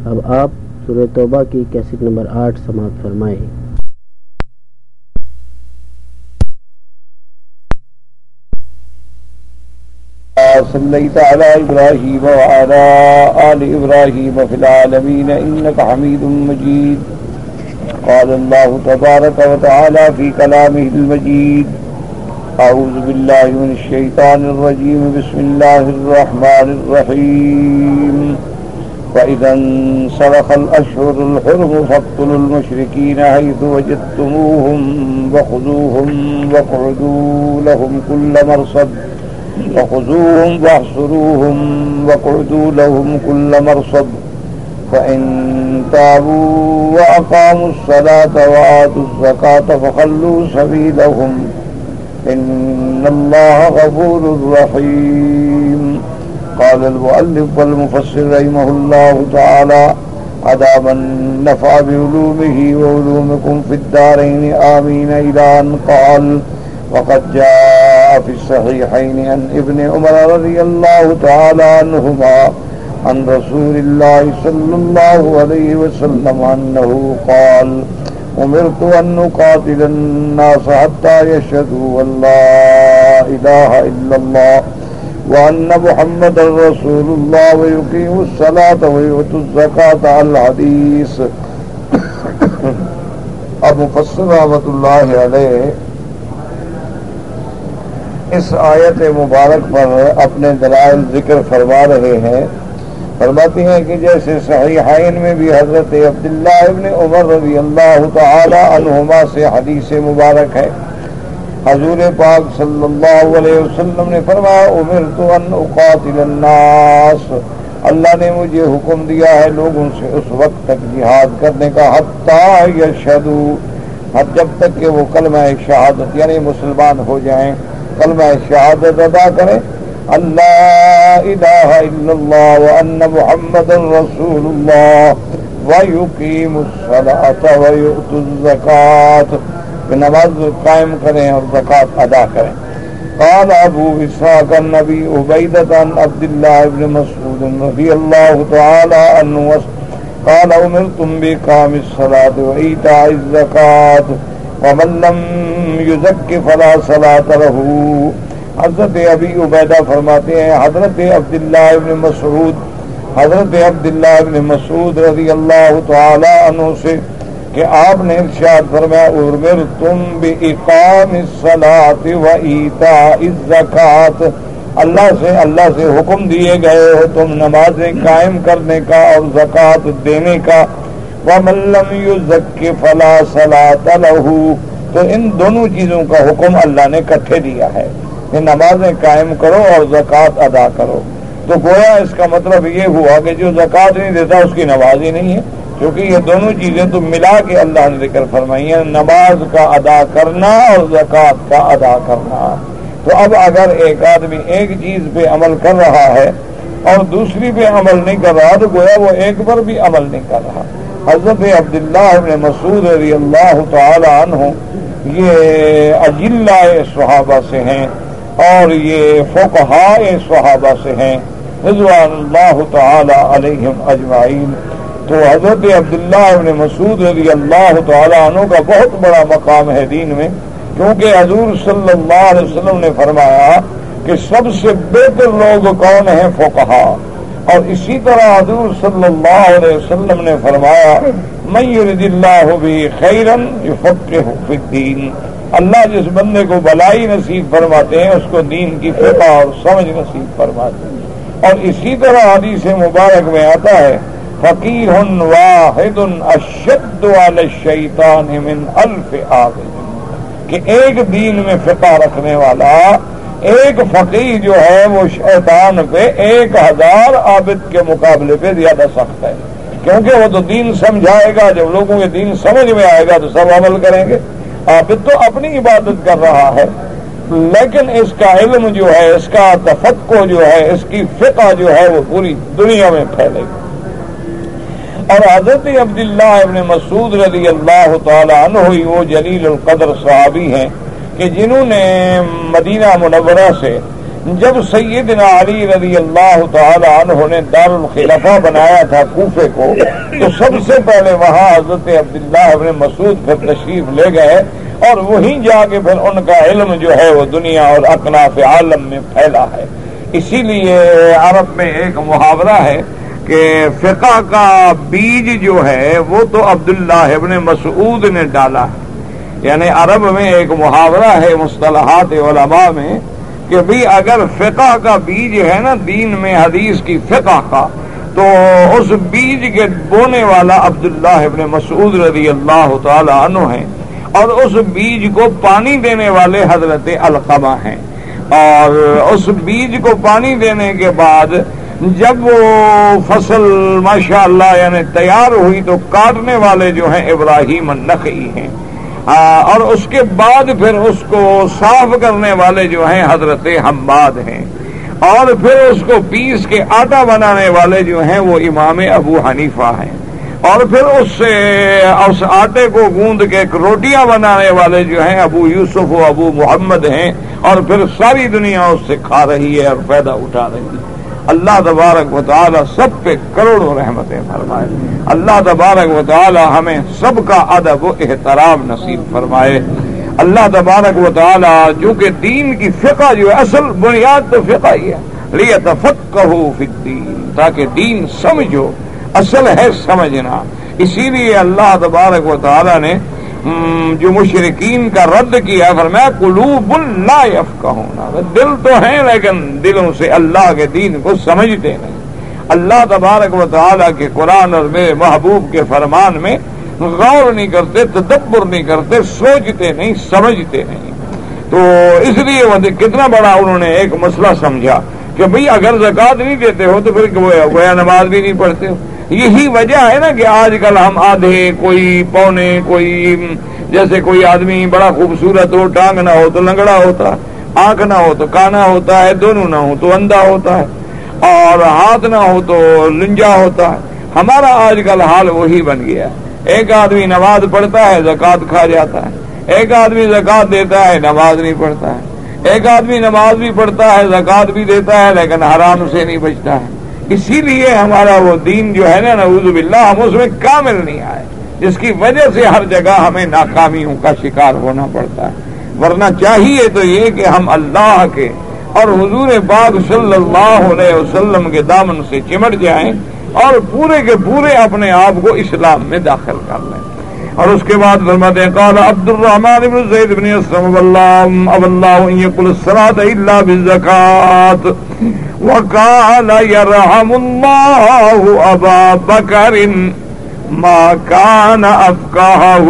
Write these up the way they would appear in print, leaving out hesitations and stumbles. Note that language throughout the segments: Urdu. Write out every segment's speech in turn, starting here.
اب آپ سورہ توبہ کی کیسٹ نمبر 8 سماعت فرمائیں۔ صلیت علی ابراہیم وعلی آل ابراہیم فی العالمین انک حمید مجید۔ قال اللہ تبارک وتعالی فی کلامہ المجید اعوذ باللہ من الشیطان الرجیم بسم اللہ الرحمن الرحیم وَإِذَا انسلخ الأشهر الحرم فاقتلوا المشركين حيث وجدتموهم وخذوهم واقعدوا لهم كل مرصد وخذوهم واحصروهم واقعدوا لهم كل مرصد فإن تابوا وأقاموا الصلاة وآتوا الزكاة فخلوا سبيلهم إن الله غفور رحيم۔ قال المؤلف والمفسر رحمه الله تعالى عذابا نفع بعلومه وعلومكم في الدارين آمين إلى أن قال وقد جاء في الصحيحين عن ابن عمر رضي الله تعالى عنهما عن رسول الله صلى الله عليه وسلم أنه قال أمرت أن أقاتل الناس حتى يشهدوا أن لا إله إلا الله وأن محمد رسول الله ويقيموا الصلاة ويؤتوا الزكاة الحدیث۔ اب مفسر رحمۃ اللہ علیہ اس آیت مبارک پر اپنے دلائل ذکر فرما رہے ہیں۔ فرماتے ہیں کہ جیسے صحیحین میں بھی حضرت عبداللہ ابن عمر رضی اللہ تعالی عنہما سے حدیث مبارک ہے، حضور پاک صلی اللہ علیہ وسلم نے فرمایا امرت ان اقاتل الناس، اللہ نے مجھے حکم دیا ہے لوگوں سے اس وقت تک جہاد کرنے کا حتی یشہدوا، جب تک کہ وہ کلمہ شہادت یعنی مسلمان ہو جائیں، کلمہ شہادت ادا کریں اللہ الہ الا اللہ وان محمد رسول اللہ ویقیموا الصلاۃ ویؤتوا الزکاۃ، کہ نماز قائم کریں اور زکوٰۃ ادا کریں۔ قال ابو اسحاق النبی عبیدۃ عن عبداللہ ابن مسعود رضی اللہ تعالی عنہ قال امرتم باقام الصلاۃ وایتاء الزکاۃ ومن لم یزک فلا صلاۃ لہ۔ حضرت ابی عبیدہ فرماتے ہیں حضرت عبداللہ ابن مسعود رضی اللہ تعالی عنہ سے کہ آپ نے ارشاد فرمایا امرتم باقام الصلاۃ و ایتاء الزکاۃ، اللہ سے حکم دیے گئے ہو تم نمازیں قائم کرنے کا اور زکوٰۃ دینے کا، ومن لم یزک فلا صلاۃ لہ، تو ان دونوں چیزوں کا حکم اللہ نے اکٹھے دیا ہے کہ نمازیں قائم کرو اور زکوٰۃ ادا کرو۔ تو گویا اس کا مطلب یہ ہوا کہ جو زکوٰۃ نہیں دیتا اس کی نماز ہی نہیں ہے، کیونکہ یہ دونوں چیزیں تو ملا کے اللہ نے ذکر فرمائی ہیں، نماز کا ادا کرنا اور زکوٰۃ کا ادا کرنا۔ تو اب اگر ایک آدمی ایک چیز پہ عمل کر رہا ہے اور دوسری پہ عمل نہیں کر رہا تو گویا وہ ایک پر بھی عمل نہیں کر رہا۔ حضرت عبداللہ ابن مسعود رضی اللہ تعالی عنہ یہ اجلاء صحابہ سے ہیں اور یہ فقہاء صحابہ سے ہیں رضوان اللہ تعالی علیہم اجمعین۔ تو حضرت عبداللہ ابن مسعود رضی اللہ تعالی عنہ کا بہت بڑا مقام ہے دین میں، کیونکہ حضور صلی اللہ علیہ وسلم نے فرمایا کہ سب سے بہتر لوگ کون ہیں؟ فقہاء۔ اور اسی طرح حضور صلی اللہ علیہ وسلم نے فرمایا من یرد اللہ بہ خیرا یفقہہ فی الدین، اللہ جس بندے کو بھلائی نصیب فرماتے ہیں اس کو دین کی فقہ اور سمجھ نصیب فرماتے ہیں۔ اور اسی طرح حدیث مبارک میں آتا ہے فقیہ واحد اشد علی الشیطان من الف عابد، کہ ایک دین میں فقہ رکھنے والا ایک فقیہ جو ہے وہ شیطان پہ 1000 عابد کے مقابلے پہ زیادہ سخت ہے، کیونکہ وہ تو دین سمجھائے گا، جب لوگوں کے دین سمجھ میں آئے گا تو سب عمل کریں گے۔ عابد تو اپنی عبادت کر رہا ہے لیکن اس کا علم جو ہے، اس کا تفقہ جو ہے، اس کی فقہ جو ہے وہ پوری دنیا میں پھیلے گی۔ اور حضرت عبداللہ ابن مسعود رضی اللہ تعالی عنہ وہ جلیل القدر صحابی ہیں کہ جنہوں نے مدینہ منورہ سے جب سیدنا علی رضی اللہ تعالی عنہ نے دارالخلافہ بنایا تھا کوفے کو، تو سب سے پہلے وہاں حضرت عبداللہ ابن مسعود پھر تشریف لے گئے، اور وہیں جا کے پھر ان کا علم جو ہے وہ دنیا اور اکناف عالم میں پھیلا ہے۔ اسی لیے عرب میں ایک محاورہ ہے کہ فقہ کا بیج جو ہے وہ تو عبداللہ ابن مسعود نے ڈالا ہے۔ یعنی عرب میں ایک محاورہ ہے مصطلحات علماء میں کہ بھی اگر فقہ کا بیج ہے نا دین میں، حدیث کی فقہ کا، تو اس بیج کے بونے والا عبداللہ ابن مسعود رضی اللہ تعالی عنہ ہیں، اور اس بیج کو پانی دینے والے حضرت علقمہ ہیں۔ اور اس بیج کو پانی دینے کے بعد جب وہ فصل ماشاءاللہ یعنی تیار ہوئی تو کاٹنے والے جو ہیں ابراہیم النخعی ہیں، اور اس کے بعد پھر اس کو صاف کرنے والے جو ہیں حضرت حماد ہیں، اور پھر اس کو پیس کے آٹا بنانے والے جو ہیں وہ امام ابو حنیفہ ہیں، اور پھر اس آٹے کو گوندھ کے روٹیاں بنانے والے جو ہیں ابو یوسف و ابو محمد ہیں، اور پھر ساری دنیا اس سے کھا رہی ہے اور فائدہ اٹھا رہی ہے۔ اللہ تبارک و تعالی سب پہ کروڑوں رحمتیں فرمائے۔ اللہ تبارک و تعالی ہمیں سب کا ادب و احترام نصیب فرمائے۔ اللہ تبارک و تعالی جو کہ دین کی فقہ جو ہے، اصل بنیاد تو فقہ ہی ہے، لیتفقہوا فی الدین، تاکہ دین سمجھو، اصل ہے سمجھنا۔ اسی لیے اللہ تبارک و تعالی نے جو مشرکین کا رد کیا، فرمایا قلوب لا یفقہون، دل تو ہیں لیکن دلوں سے اللہ کے دین کو سمجھتے نہیں۔ اللہ تبارک و تعالی کے قرآن اور میرے محبوب کے فرمان میں غور نہیں کرتے، تدبر نہیں کرتے، سوچتے نہیں، سمجھتے نہیں۔ تو اس لیے وہ کتنا بڑا انہوں نے ایک مسئلہ سمجھا کہ بھئی اگر زکوٰۃ نہیں دیتے ہو تو پھر گویا نماز بھی نہیں پڑھتے ہو۔ یہی وجہ ہے نا کہ آج کل ہم آدھے، کوئی پونے، کوئی جیسے کوئی آدمی بڑا خوبصورت ہو، ٹانگ نہ ہو تو لنگڑا ہوتا ہے، آنکھ نہ ہو تو کانا ہوتا ہے، دونوں نہ ہو تو اندھا ہوتا ہے، اور ہاتھ نہ ہو تو لنجا ہوتا ہے۔ ہمارا آج کل حال وہی بن گیا ہے۔ ایک آدمی نماز پڑھتا ہے، زکوٰۃ کھا جاتا ہے، ایک آدمی زکوٰۃ دیتا ہے، نماز نہیں پڑھتا ہے، ایک آدمی نماز بھی پڑھتا ہے، زکوٰۃ بھی دیتا ہے، لیکن حرام سے نہیں بچتا ہے۔ اسی لیے ہمارا وہ دین جو ہے نا، نعوذ باللہ، ہم اس میں کامل نہیں آئے، جس کی وجہ سے ہر جگہ ہمیں ناکامیوں کا شکار ہونا پڑتا ہے۔ ورنہ چاہیے تو یہ کہ ہم اللہ کے اور حضور پاک صلی اللہ علیہ وسلم کے دامن سے چمٹ جائیں اور پورے کے پورے اپنے آپ کو اسلام میں داخل کر لیں۔ اور اس کے بعد فرماتے ہیں قال عبد الرحمن بن زید بن اسلم واللہ ان یقل الصلاة الا بالزکاة وقال يرحم الله ابا بکر ما كان افقهه۔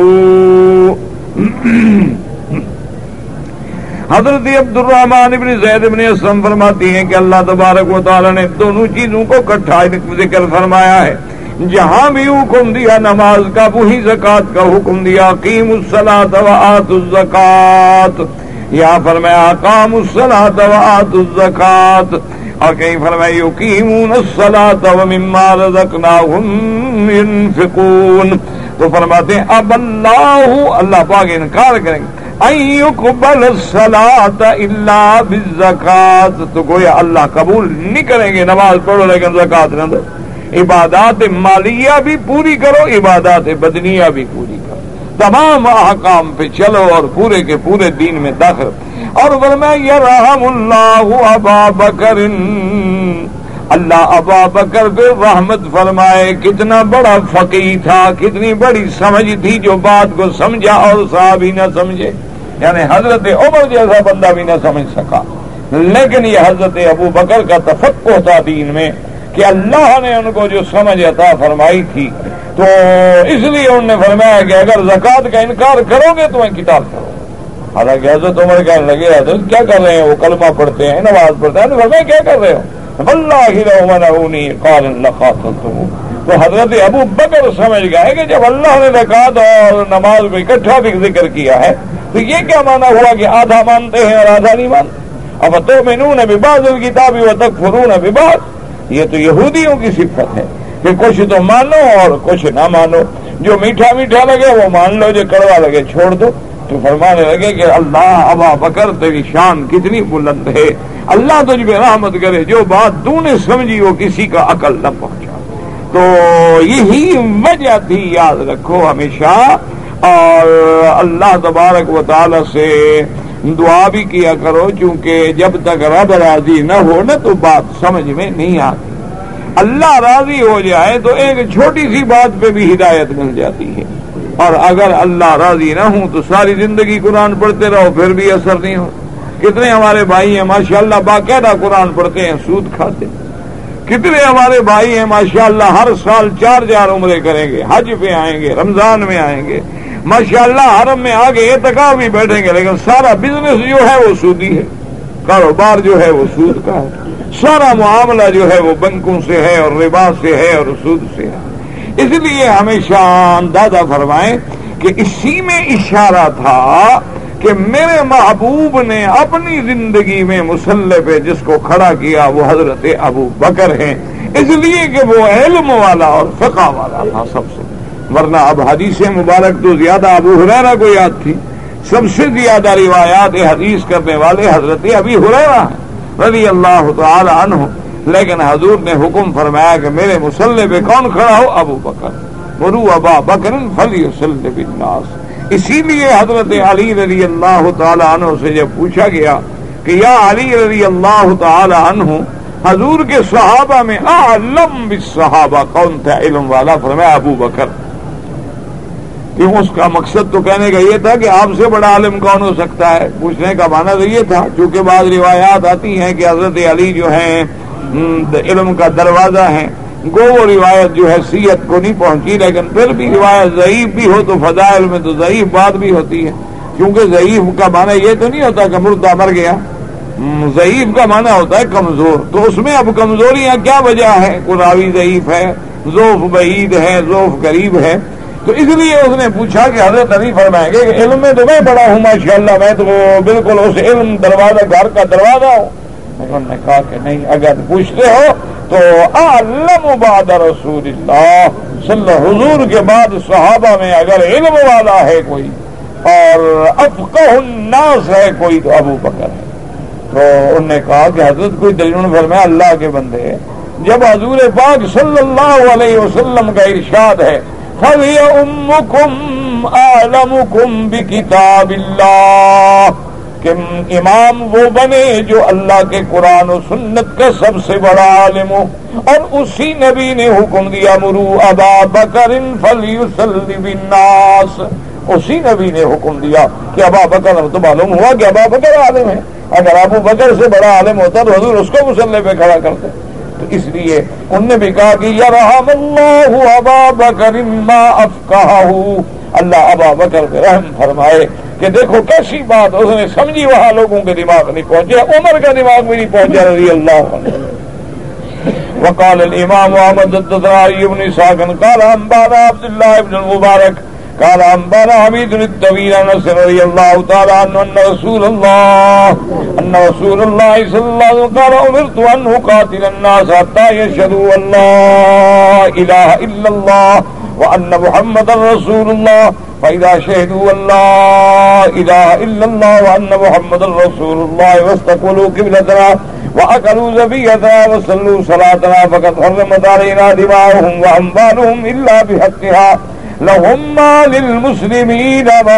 حضرت عبد الرحمن بن زید بن اسلم فرماتی ہیں کہ اللہ تبارک و تعالی نے دونوں چیزوں کو اکٹھا ذکر فرمایا ہے۔ جہاں بھی حکم دیا نماز کا، وہی زکوٰۃ کا حکم دیا، اقیموا الصلاۃ وآتوا الزکاۃ، یہاں فرمایا اقاموا الصلاۃ وآتوا الزکاۃ، اور کہیں فرمایا یقیمون الصلاۃ ومما رزقناہم ينفقون۔ تو فرماتے ہیں اب اللہ پاک انکار کریں گے ان یقبل الصلاۃ الا بالزکاۃ، تو گویا اللہ قبول نہیں کریں گے نماز پڑھو لیکن زکوٰۃ نہ دو۔ عبادات مالیہ بھی پوری کرو، عبادات بدنیہ بھی پوری کرو، تمام احکام پہ چلو اور پورے کے پورے دین میں داخل۔ اور فرمایا یرحم اللہ ابا بکر، اللہ ابا بکر پہ رحمت فرمائے۔ کتنا بڑا فقیہ تھا، کتنی بڑی سمجھ تھی، جو بات کو سمجھا اور صحابی نہ سمجھے۔ یعنی حضرت عمر جیسا بندہ بھی نہ سمجھ سکا، لیکن یہ حضرت ابو بکر کا تفقہ تھا دین میں کہ اللہ نے ان کو جو سمجھ عطا فرمائی تھی، تو اس لیے انہوں نے فرمایا کہ اگر زکوٰۃ کا انکار کرو گے تو میں قتال کروں۔ حالانکہ حضرت عمر کہنے لگے حضرت کیا کر رہے ہیں، وہ کلمہ پڑھتے ہیں، نماز پڑھتے ہیں، فرمایا کیا کر رہے ہو، واللہ لو منعونی قال لقاتلتهم۔ تو حضرت ابو بکر سمجھ گئے کہ جب اللہ نے زکوٰۃ اور نماز کو اکٹھا بھی ذکر کیا ہے تو یہ کیا مانا ہوا کہ آدھا مانتے ہیں اور آدھا نہیں مانتے۔ اب تؤمنون ببعض الکتاب وتکفرون ببعض، یہ تو یہودیوں کی صفت ہے کہ کچھ تو مانو اور کچھ نہ مانو، جو میٹھا میٹھا لگے وہ مان لو، جو کڑوا لگے چھوڑ دو۔ تو فرمانے لگے کہ اللہ ابا بکر تیری شان کتنی بلند ہے، اللہ تجھ پہ رحمت کرے، جو بات تو نے سمجھی وہ کسی کا عقل نہ پہنچا۔ تو یہی وجہ تھی، یاد رکھو ہمیشہ، اور اللہ تبارک و تعالی سے دعا بھی کیا کرو، چونکہ جب تک رب راضی نہ ہو نا تو بات سمجھ میں نہیں آتی۔ اللہ راضی ہو جائے تو ایک چھوٹی سی بات پہ بھی ہدایت مل جاتی ہے، اور اگر اللہ راضی نہ ہوں تو ساری زندگی قرآن پڑھتے رہو پھر بھی اثر نہیں ہو۔ کتنے ہمارے بھائی ہیں ماشاءاللہ باقاعدہ قرآن پڑھتے ہیں، سود کھاتے ہیں۔ کتنے ہمارے بھائی ہیں ماشاءاللہ ہر سال 4 عمرے کریں گے، حج پہ آئیں گے، رمضان میں آئیں گے، ماشاءاللہ حرم میں آگے اعتکاف بھی بیٹھیں گے، لیکن سارا بزنس جو ہے وہ سودی ہے، کاروبار جو ہے وہ سود کا ہے، سارا معاملہ جو ہے وہ بینکوں سے ہے اور ربا سے ہے اور سود سے ہے۔ اس لیے ہمیشہ اندازہ فرمائیں کہ اسی میں اشارہ تھا کہ میرے محبوب نے اپنی زندگی میں مصلی پہ جس کو کھڑا کیا وہ حضرت ابو بکر ہیں، اس لیے کہ وہ علم والا اور فقہ والا تھا سب سے، ورنہ اب حدیث مبارک تو زیادہ ابو ہریرہ کو یاد تھی، سب سے زیادہ روایات حدیث کرنے والے حضرت ابی ہریرہ ہیں رضی اللہ تعالی عنہ، لیکن حضور نے حکم فرمایا کہ میرے مصلی پہ کون کھڑا ہو؟ ابو بکر، مروا ابا بکر فلیصلی بالناس۔ اسی لیے حضرت علی رضی اللہ تعالی عنہ سے جب پوچھا گیا کہ یا علی رضی اللہ تعالی عنہ، حضور کے صحابہ میں اعلم بالصحابہ کون تھا علم والا؟ فرمایا ابو بکر۔ کیوں؟ اس کا مقصد تو کہنے کا یہ تھا کہ آپ سے بڑا عالم کون ہو سکتا ہے، پوچھنے کا معنی تو یہ تھا، چونکہ بعض روایات آتی ہیں کہ حضرت علی جو ہیں علم کا دروازہ ہیں، گو وہ روایت جو حیثیت کو نہیں پہنچی، لیکن پھر بھی روایت ضعیف بھی ہو تو فضائل میں تو ضعیف بات بھی ہوتی ہے، کیونکہ ضعیف کا معنی یہ تو نہیں ہوتا کہ مردہ مر گیا، ضعیف کا معنی ہوتا ہے کمزور، تو اس میں اب کمزوریاں کیا وجہ ہے؟ راوی ضعیف ہے، ضعف بعید ہے، ضعف قریب ہے، تو اس لیے اس نے پوچھا کہ حضرت علی فرمائیں گے کہ علم میں تو میں بڑا ہوں ماشاءاللہ، میں تو بالکل اس علم دروازہ گھر کا دروازہ ہوں۔ انہوں نے کہا کہ نہیں، اگر پوچھتے ہو تو اعلم بعد رسول اللہ صلی اللہ، حضور کے بعد صحابہ میں اگر علم والا ہے کوئی اور افقہ الناس ہے کوئی تو ابو بکر ہے۔ تو انہوں نے کہا کہ حضرت کوئی دلیل فرمایا اللہ کے بندے، جب حضور پاک صلی اللہ علیہ وسلم کا ارشاد ہے فَهِيَ أُمُّكُمْ أَعْلَمُكُمْ بِكِتَابِ اللَّهِ، کہ امام وہ بنے جو اللہ کے قرآن و سنت کا سب سے بڑا عالم ہو، اور اسی نبی نے حکم دیا مروا ابا بکر فلیصلی بالناس، اسی نبی نے حکم دیا کہ ابا بکر، تو معلوم ہوا کہ ابا بکر عالم ہے، اگر ابو بکر سے بڑا عالم ہوتا تو حضور اس کو مصلی پہ کھڑا کرتے۔ تو اس لیے انہوں نے بھی کہا کہ یرحم اللہ ابا بکر ما افقہہ، اللہ ابا بکر پہ رحم فرمائے کہ دیکھو کیسی بات اس نے سمجھی، وہاں لوگوں کے دماغ نہیں پہنچے، عمر کا دماغ بھی نہیں پہنچا رضی اللہ عنہ۔ وقال الامام احمد الدرائی بن اسحاق قال انبانا عبد الله بن المبارك قال انبانا حمید الطویل انس رضی اللہ تعالی عنہ ان رسول اللہ صلی اللہ علیہ وسلم قال امرت ان اقاتل الناس حتى يشهدوا ان لا اله الا الله وان محمدا رسول الله فإذا شهدوا أن لا إله إلا الله وأن محمدا رسول الله واستقبلوا قبلتنا وأكلوا ذبيحتنا وصلوا صلاتنا فقد حرمت علينا دماؤهم وأموالهم إلا بحقها لهم ما للمسلمين ما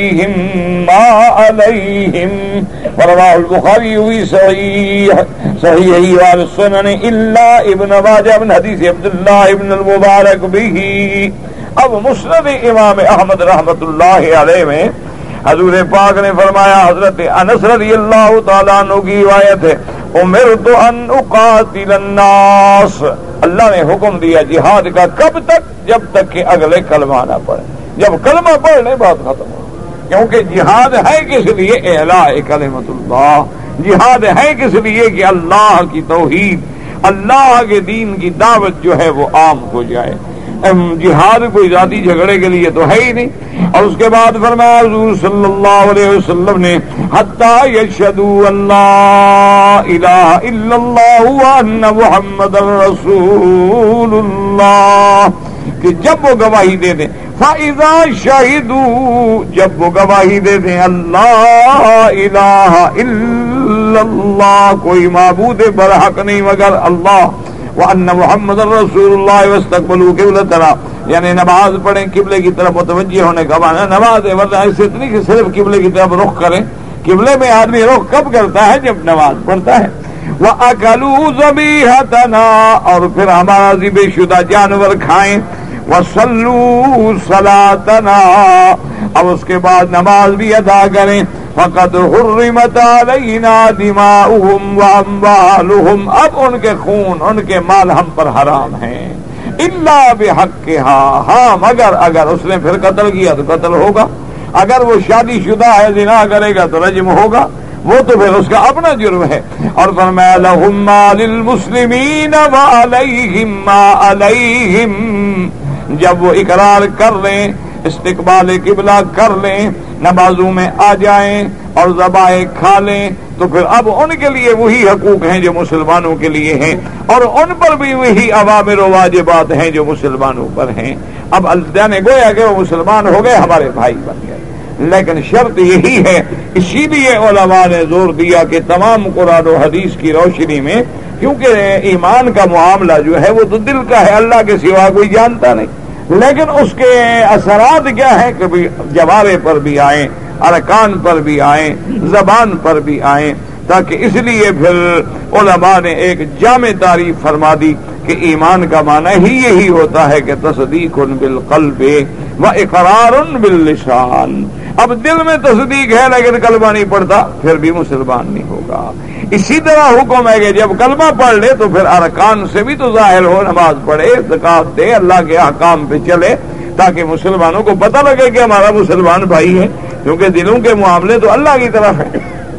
عليهم ورواه البخاري في صحيحه وعلى السنن إلا ابن ماجه من حديث عبد الله بن المبارك به۔ اب مسند امام احمد رحمت اللہ علیہ میں حضور پاک نے فرمایا، حضرت انس رضی اللہ تعالیٰ عنہ کی روایت ہے، امرت ان اقاتل الناس، اللہ نے حکم دیا جہاد کا، کب تک؟ جب تک کہ اگلے کلمہ نہ پڑھے، جب کلمہ پڑھ لے بات ختم ہو، کیونکہ جہاد ہے کس لیے؟ اعلاء کلمۃ اللہ، جہاد ہے کس لیے کہ اللہ کی توحید، اللہ کے دین کی دعوت جو ہے وہ عام ہو جائے، جہاد کوئی ذاتی جھگڑے کے لیے تو ہے ہی نہیں۔ اور اس کے بعد فرمایا حضور صلی اللہ علیہ وسلم نے حتی یشہدوا ان لا الہ الا اللہ وان محمد رسول اللہ، کہ جب وہ گواہی دے دیں فَإِذَا شَهِدُوا جب وہ گواہی دے دیں اللہ الہ الا اللہ کوئی معبود برحق نہیں مگر اللہ وَأَنَّ مُحَمَّدًا رَسُولُ اللَّهِ وَاسْتَقْبَلُوا قِبْلَتَنَا یعنی نماز پڑھیں قبلے کی طرف متوجہ ہونے کا معنی نماز ہے ورنہ ایسے اتنی کہ صرف قبلے کی طرف رخ کریں قبلے میں آدمی رخ کب کرتا ہے جب نماز پڑھتا ہے وَأَكَلُوا ذَبِيحَتَنَا اور پھر ہمارا ذبح شدہ جانور کھائیں وَصَلُّوا صَلَاتَنَا اب اس کے بعد نماز بھی ادا کریں فَقَدْ حُرِّمَتْ عَلَيْنَا دِمَاؤُهُمْ وَأَمْوَالُهُمْ اب ان کے خون ان کے مال ہم پر حرام ہیں الا بحقها ہاں مگر اگر اس نے پھر قتل کیا تو قتل ہوگا اگر وہ شادی شدہ ہے زنا کرے گا تو رجم ہوگا وہ تو پھر اس کا اپنا جرم ہے اور فرمایا لَهُمْ مَا لِلْمُسْلِمِينَ وَعَلَيْهِمْ مَا عَلَيْهِمْ جب وہ اقرار کر لیں استقبال قبلہ کر لیں نمازوں میں آ جائیں اور ذبائح کھا لیں تو پھر اب ان کے لیے وہی حقوق ہیں جو مسلمانوں کے لیے ہیں اور ان پر بھی وہی اوامر و واجبات ہیں جو مسلمانوں پر ہیں اب اللہ نے گویا کہ وہ مسلمان ہو گئے ہمارے بھائی بن گئے لیکن شرط یہی ہے اسی لیے علماء نے زور دیا کہ تمام قرآن و حدیث کی روشنی میں کیونکہ ایمان کا معاملہ جو ہے وہ تو دل کا ہے اللہ کے سوا کوئی جانتا نہیں لیکن اس کے اثرات کیا ہیں کہ جوارے پر بھی آئیں ارکان پر بھی آئیں زبان پر بھی آئیں تاکہ اس لیے پھر علماء نے ایک جامع تعریف فرما دی کہ ایمان کا معنی ہی یہی ہوتا ہے کہ تصدیق بالقلب و اقرار باللسان اب دل میں تصدیق ہے لیکن کلمہ نہیں پڑھتا پھر بھی مسلمان نہیں ہوگا اسی طرح حکم ہے کہ جب کلمہ پڑھ لے تو پھر ارکان سے بھی تو ظاہر ہو نماز پڑھے زکات دے اللہ کے احکام پہ چلے تاکہ مسلمانوں کو پتہ لگے کہ ہمارا مسلمان بھائی ہے کیونکہ دلوں کے معاملے تو اللہ کی طرف ہے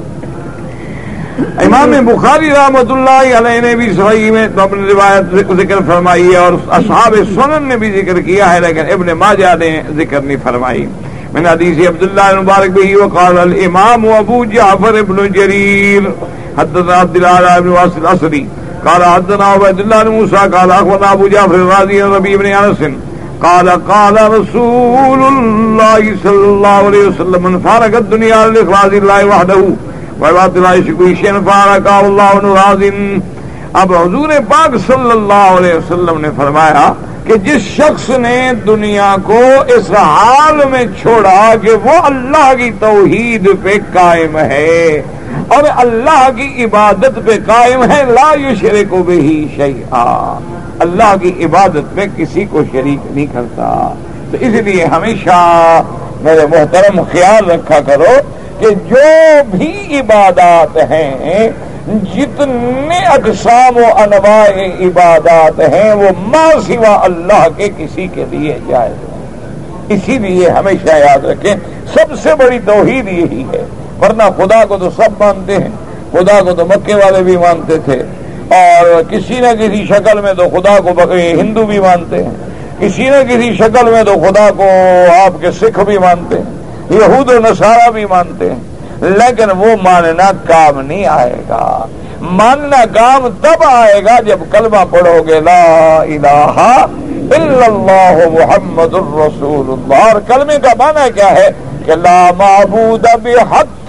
امام بخاری رحمۃ اللہ علیہ نے بھی صحیح میں تو اپنی روایت ذکر فرمائی ہے اور اصحاب سنن نے بھی ذکر کیا ہے لیکن ابن ماجہ نے ذکر نہیں فرمائی من حدیث عبداللہ مبارک بھی وقال الامام ابو جعفر ابن جریر حدثنا عبد الله بن واصل الاسدي قال حدثنا عبد الله بن موسى قال اخبرنا ابو جعفر الرازي عن ربيع بن انس قال قال رسول الله صلى الله عليه وسلم من فارق الدنيا لاخراج الله وحده وعبادة الله يشرك شيئا فارقه الله نراض اب حضور پاک صلی اللہ علیہ وسلم نے فرمایا کہ جس شخص نے دنیا کو اس حال میں چھوڑا کہ وہ اللہ کی توحید پہ قائم ہے اور اللہ کی عبادت پہ قائم ہے لا یشرک بہ شیئا اللہ کی عبادت میں کسی کو شریک نہیں کرتا تو اس لیے ہمیشہ میرے محترم خیال رکھا کرو کہ جو بھی عبادات ہیں جتنے اقسام و انواع عبادات ہیں وہ ما سوا اللہ کے کسی کے لیے جائز ہے اسی لیے ہمیشہ یاد رکھیں سب سے بڑی توحید یہی ہے ورنہ خدا کو تو سب مانتے ہیں خدا کو تو مکے والے بھی مانتے تھے اور کسی نہ کسی شکل میں تو خدا کو ہندو بھی مانتے ہیں کسی نہ کسی شکل میں تو خدا کو آپ کے سکھ بھی مانتے ہیں یہود و نصارہ بھی مانتے ہیں لیکن وہ ماننا کام نہیں آئے گا ماننا کام تب آئے گا جب کلمہ پڑھو گے لا الہ الا اللہ محمد الرسول اللہ اور کلمے کا معنی کیا ہے کہ لا معبود بحق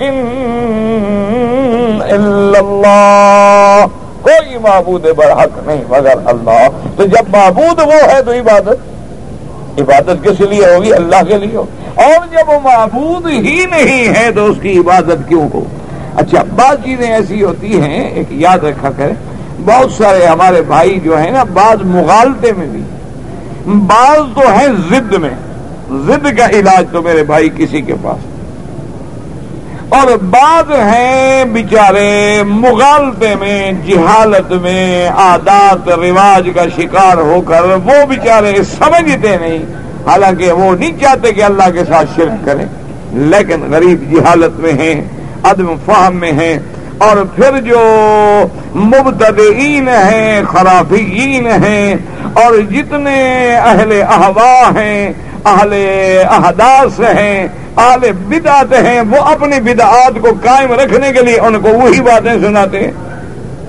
الا اللہ کوئی معبود برحق نہیں مگر اللہ تو جب معبود وہ ہے تو عبادت کس لیے ہوگی اللہ کے لیے ہوگی اور جب وہ معبود ہی نہیں ہے تو اس کی عبادت کیوں ہو اچھا بعض چیزیں ایسی ہوتی ہیں ایک یاد رکھا کریں بہت سارے ہمارے بھائی جو ہیں نا بعض مغالطے میں بھی بعض تو ہیں ضد میں ضد کا علاج تو میرے بھائی کسی کے پاس اور بعض ہیں بیچارے مغالطے میں جہالت میں عادات رواج کا شکار ہو کر وہ بیچارے سمجھتے نہیں حالانکہ وہ نہیں چاہتے کہ اللہ کے ساتھ شرک کریں لیکن غریب جہالت میں ہیں عدم فہم میں ہیں اور پھر جو مبتدعین ہیں خرافیین ہیں اور جتنے اہل احوا ہیں اہل احداث ہیں اہل بدعت ہیں وہ اپنی بدعات کو قائم رکھنے کے لیے ان کو وہی باتیں سناتے ہیں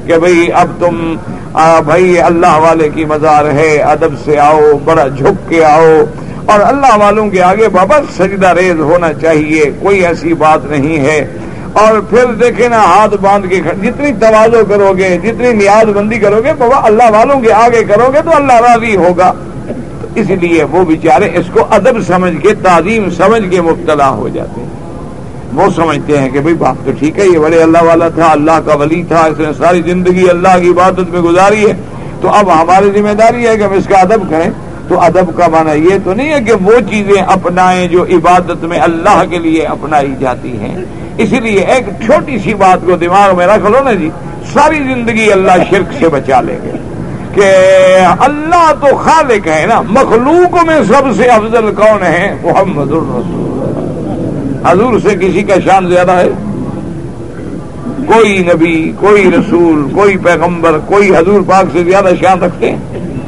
کہ بھئی اب تم بھئی اللہ والے کی مزار ہے، ادب سے آؤ، بڑا جھک کے آؤ، اور اللہ والوں کے آگے بابا سجدہ ریز ہونا چاہیے، کوئی ایسی بات نہیں ہے۔ اور پھر دیکھیں نا ہاتھ باندھ کے جتنی تواضع کرو گے، جتنی نیاز بندی کرو گے بابا اللہ والوں کے آگے کرو گے تو اللہ راضی ہوگا۔ تو اس لیے وہ بیچارے اس کو ادب سمجھ کے، تعظیم سمجھ کے مبتلا ہو جاتے ہیں۔ وہ سمجھتے ہیں کہ بھئی بات تو ٹھیک ہے، یہ بڑے اللہ والا تھا، اللہ کا ولی تھا، اس نے ساری زندگی اللہ کی عبادت میں گزاری ہے، تو اب ہماری ذمہ داری ہے کہ ہم اس کا ادب کریں۔ تو ادب کا معنی یہ تو نہیں ہے کہ وہ چیزیں اپنائیں جو عبادت میں اللہ کے لیے اپنائی جاتی ہیں۔ اسی لیے ایک چھوٹی سی بات کو دماغ میں رکھ لو نا جی، ساری زندگی اللہ شرک سے بچا لیں گے کہ اللہ تو خالق ہے نا، مخلوق میں سب سے افضل کون ہے؟ محمد الرسول۔ حضور سے کسی کا شان زیادہ ہے؟ کوئی نبی، کوئی رسول، کوئی پیغمبر، کوئی حضور پاک سے زیادہ شان رکھتے ہیں؟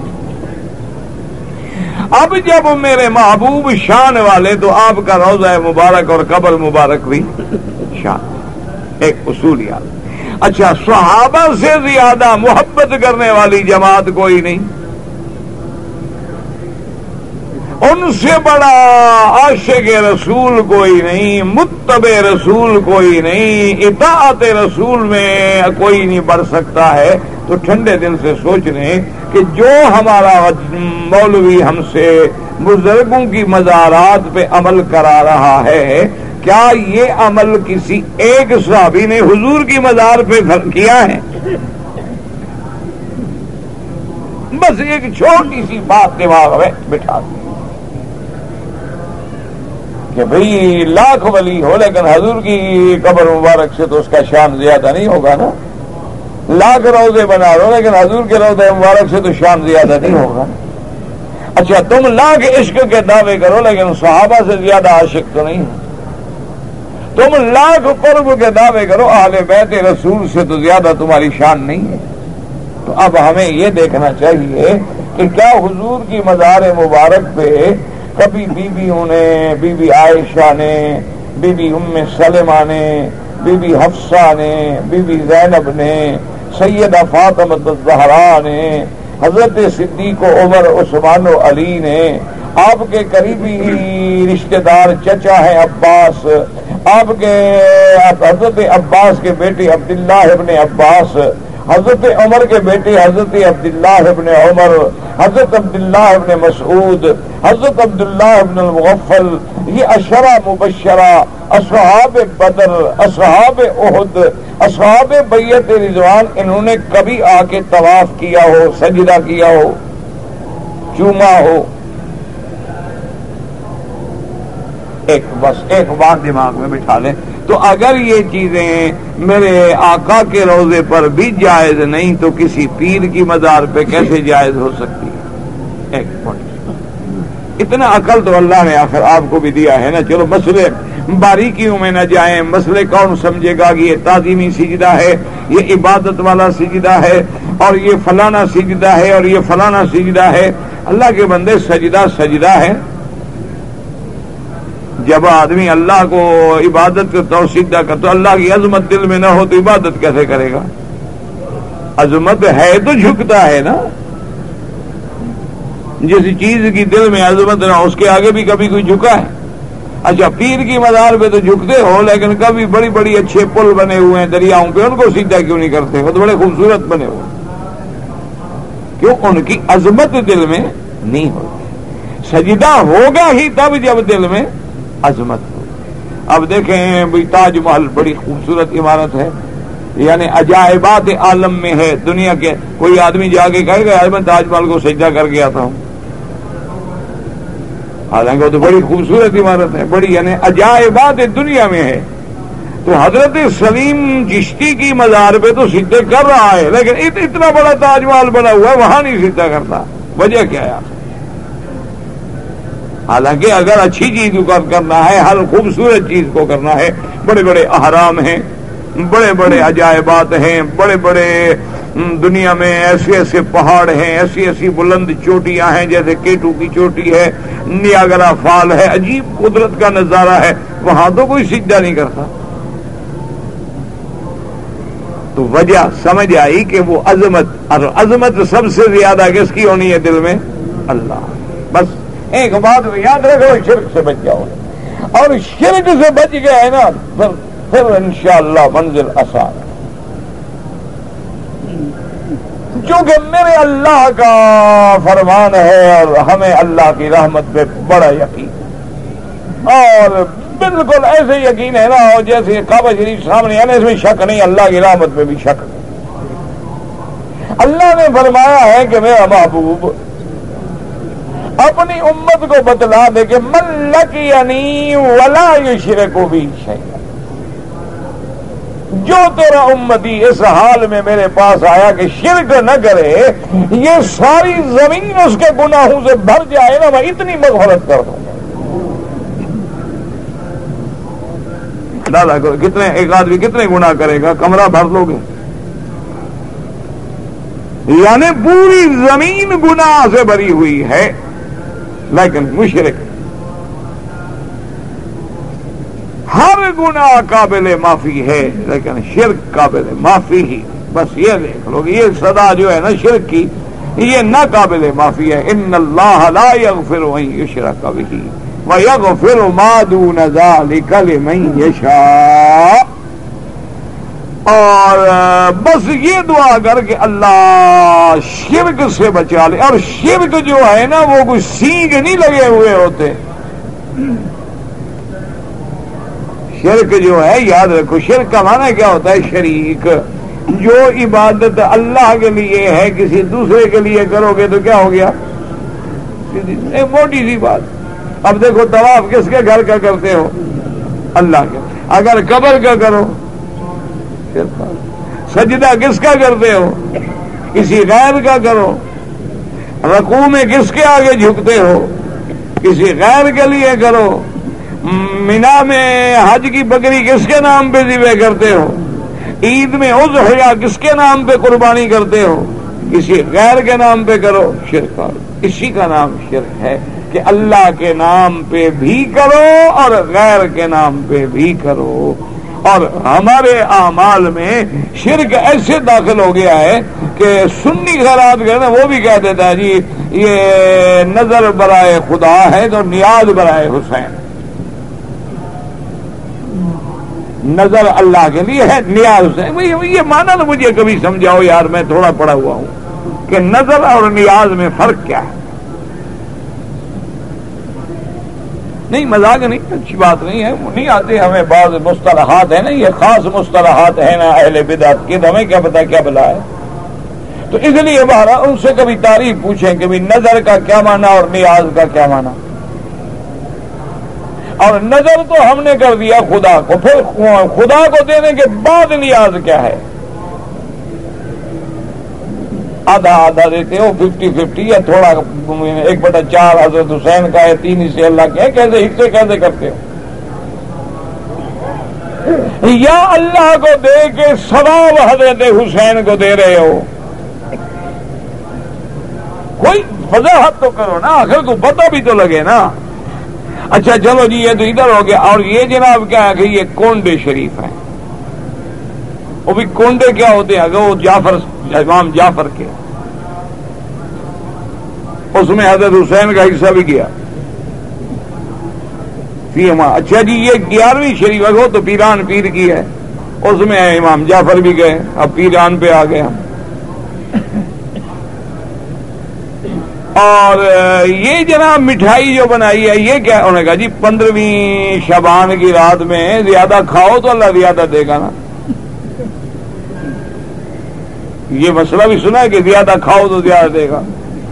اب جب میرے محبوب شان والے تو آپ کا روضہ مبارک اور قبر مبارک بھی شان، ایک اصول یاد۔ اچھا، صحابہ سے زیادہ محبت کرنے والی جماعت کوئی نہیں، ان سے بڑا عاشق رسول کوئی نہیں، متبع رسول کوئی نہیں، اطاعت رسول میں کوئی نہیں بڑھ سکتا ہے۔ تو ٹھنڈے دل سے سوچ رہے ہیں کہ جو ہمارا مولوی ہم سے بزرگوں کی مزارات پہ عمل کرا رہا ہے، کیا یہ عمل کسی ایک صحابی نے حضور کی مزار پہ کیا ہے؟ بس ایک چھوٹی سی بات دماغ میں بٹھا دی کہ بھئی لاکھ ولی ہو لیکن حضور کی قبر مبارک سے تو اس کا شان زیادہ نہیں ہوگا نا، لاکھ روضے بنا لو لیکن حضور کے روضے مبارک سے تو شان زیادہ نہیں ہوگا۔ اچھا، تم لاکھ عشق کے دعوے کرو لیکن صحابہ سے زیادہ عاشق تو نہیں ہو، تم لاکھ قرب کے دعوے کرو اہل بیت رسول سے تو زیادہ تمہاری شان نہیں ہے۔ تو اب ہمیں یہ دیکھنا چاہیے کہ کیا حضور کی مزار مبارک پہ کبھی بیویوں نے، بی بی عائشہ نے، بی بی ام سلمہ نے، بی بی حفصہ نے، بی بی زینب نے، سیدہ فاطمہ الزہرا نے، حضرت صدیق و عمر عثمان و علی نے، آپ کے قریبی رشتہ دار چچا ہیں عباس، آپ کے حضرت عباس کے بیٹے عبداللہ ابن عباس، حضرت عمر کے بیٹے حضرت عبداللہ ابن عمر، حضرت عبداللہ ابن مسعود، حضرت عبداللہ ابن المغفل، یہ عشرہ مبشرہ، اصحاب بدر، اصحاب احد، اصحاب بیعت رضوان، انہوں نے کبھی آ کے طواف کیا ہو، سجدہ کیا ہو، چوما ہو؟ بس ایک بات دماغ میں بٹھا لیں، تو اگر یہ چیزیں میرے آقا کے روضے پر بھی جائز نہیں تو کسی پیر کی مزار پہ کیسے جائز ہو سکتی ہے؟ ایک پوائنٹ، اتنا عقل تو اللہ نے آخر آپ کو بھی دیا ہے نا۔ چلو مسئلے باریکیوں میں نہ جائیں، مسئلے کون سمجھے گا کہ یہ تعظیمی سجدہ ہے، یہ عبادت والا سجدہ ہے، اور یہ فلانا سجدہ ہے اور یہ فلانا سجدہ ہے۔ اللہ کے بندے، سجدہ سجدہ ہے۔ جب آدمی اللہ کو عبادت کرتا ہو، سجدہ کرتا، اللہ کی عظمت دل میں نہ ہو تو عبادت کیسے کرے گا؟ عظمت ہے تو جھکتا ہے نا۔ جس چیز کی دل میں عظمت نہ ہو اس کے آگے بھی کبھی کوئی جھکا ہے؟ اچھا، پیر کی مزار پہ تو جھکتے ہو لیکن کبھی بڑی بڑی اچھے پل بنے ہوئے ہیں دریاؤں پہ، ان کو سجدہ کیوں نہیں کرتے؟ وہ تو بڑے خوبصورت بنے ہوئے، کیوں؟ ان کی عظمت دل میں نہیں ہوتی۔ سجدہ ہوگا ہی تب جب دل میں عظمت ہو۔ اب دیکھیں بھئی تاج محل بڑی خوبصورت عمارت ہے، یعنی عجائبات عالم میں ہے دنیا کے۔ کوئی آدمی جا کے کہے گا میں تاج محل کو سجدہ کر کے آتا ہوں، حالانکہ وہ تو بڑی خوبصورت عمارت ہے، بڑی یعنی عجائبات دنیا میں ہے۔ تو حضرت سلیم چشتی کی مزار پہ تو سجدے کر رہا ہے لیکن اتنا بڑا تاج محل بنا ہوا ہے وہاں نہیں سجدہ کرتا، وجہ کیا ہے؟ حالانکہ اگر اچھی چیز کو کرنا ہے، ہر خوبصورت چیز کو کرنا ہے، بڑے بڑے احرام ہیں، بڑے بڑے عجائبات ہیں، بڑے بڑے دنیا میں ایسے ایسے پہاڑ ہیں، ایسی ایسی بلند چوٹیاں ہیں، جیسے کیٹو کی چوٹی ہے، نیاگرا فال ہے، عجیب قدرت کا نظارہ ہے، وہاں تو کوئی سجدہ نہیں کرتا۔ تو وجہ سمجھ آئی کہ وہ عظمت، اور عظمت سب سے زیادہ کس کی ہونی ہے دل میں؟ اللہ. بس ایک بات یاد رکھو، شرک سے بچ جاؤ، اور شرک سے بچ گیا ہے نا پھر انشاءاللہ منزل آسان. چونکہ میرے اللہ کا فرمان ہے اور ہمیں اللہ کی رحمت پہ بڑا یقین، اور بالکل ایسے یقین ہے نا جیسے کعبہ شریف سامنے ہے نا، اس میں شک نہیں، اللہ کی رحمت پہ بھی شک نہیں. اللہ نے فرمایا ہے کہ میرا محبوب اپنی امت کو بتلا دے کہ من لقینی ولا یشرک بی شیئا، جو تیرا امتی اس حال میں میرے پاس آیا کہ شرک نہ کرے، یہ ساری زمین اس کے گناہوں سے بھر جائے نا، میں اتنی مغفرت کر دوں گا. دادا کتنے ایک آدمی کتنے گناہ کرے گا؟ کمرہ بھر لو گے، یعنی پوری زمین گناہ سے بھری ہوئی ہے، لیکن مشرک ہر گناہ قابل معافی ہے لیکن شرک قابل معافی ہی. بس یہ دیکھ لو، یہ صدا جو ہے نا شرک کی، یہ نہ قابل معافی ہے. ان اللہ لا یغفر ان یشرک بہ ویغفر ما دون ذلک لمن یشاء. اور بس یہ دعا کر کہ اللہ شرک سے بچا لے. اور شرک جو ہے نا وہ کوئی سینگ نہیں لگے ہوئے ہوتے. شرک جو ہے یاد رکھو، شرک کا معنی کیا ہوتا ہے؟ شریک. جو عبادت اللہ کے لیے ہے کسی دوسرے کے لیے کرو گے تو کیا ہو گیا؟ ایک موٹی سی بات. اب دیکھو طواف کس کے گھر کا کرتے ہو؟ اللہ کے. اگر قبر کا کرو، سجدہ کس کا کرتے ہو؟ کسی غیر کا کرو. رکوع میں کس کے آگے جھکتے ہو؟ کسی غیر کے لیے کرو. مینا میں حج کی بکری کس کے نام پہ ذبح کرتے ہو؟ عید میں اضحیہ کس کے نام پہ قربانی کرتے ہو؟ کسی غیر کے نام پہ کرو. شرک. اسی کا نام شرک ہے کہ اللہ کے نام پہ بھی کرو اور غیر کے نام پہ بھی کرو. اور ہمارے اعمال میں شرک ایسے داخل ہو گیا ہے کہ سنی خیرات کرنا وہ بھی کہہ دیتا ہے جی یہ نظر برائے خدا ہے تو نیاز برائے حسین. نظر اللہ کے لیے ہے، نیاز حسین. یہ مانا تو مجھے کبھی سمجھاؤ یار، میں تھوڑا پڑھا ہوا ہوں کہ نظر اور نیاز میں فرق کیا ہے. نہیں مذاق نہیں، اچھی بات نہیں ہے، نہیں آتے ہمیں بعض مصطلحات ہیں نا، یہ خاص مصطلحات ہیں نا اہل بدعت کی، تو ہمیں کیا پتا کیا بلا ہے. تو اس لیے بہرحال ان سے کبھی تعریف پوچھیں کہ بھی نظر کا کیا معنی اور نیاز کا کیا معنی. اور نظر تو ہم نے کر دیا خدا کو، پھر خدا کو دینے کے بعد نیاز کیا ہے؟ آدھا آدھا دیتے ہو، 50-50 یا تھوڑا 1/4 حضرت حسین کا ہے، 3 حصے اللہ کے ہیں، کیسے حصے کیسے کرتے ہو؟ یا اللہ کو دے کے ثواب حضرت حسین کو دے رہے ہو؟ کوئی وضاحت تو کرو نا، آخر کو پتہ بھی تو لگے نا. اچھا چلو جی یہ تو ادھر ہو گیا. اور یہ جناب کیا ہے کہ یہ کونڈے شریف ہیں. وہ بھی کونڈے کیا ہوتے ہیں؟ اگر وہ امام جعفر کے، اس میں حضرت حسین کا حصہ بھی گیا. اچھا جی یہ 11ویں شریف اگر تو پیران پیر کی ہے، اس میں امام جعفر بھی گئے. اب پیران پہ آ گئے ہم. اور یہ جناب مٹھائی جو بنائی ہے یہ کیا؟ انہوں نے کہا جی 15ویں شعبان کی رات میں زیادہ کھاؤ تو اللہ زیادہ دے گا نا. یہ مسئلہ بھی سنا ہے کہ زیادہ کھاؤ تو زیادہ دے گا.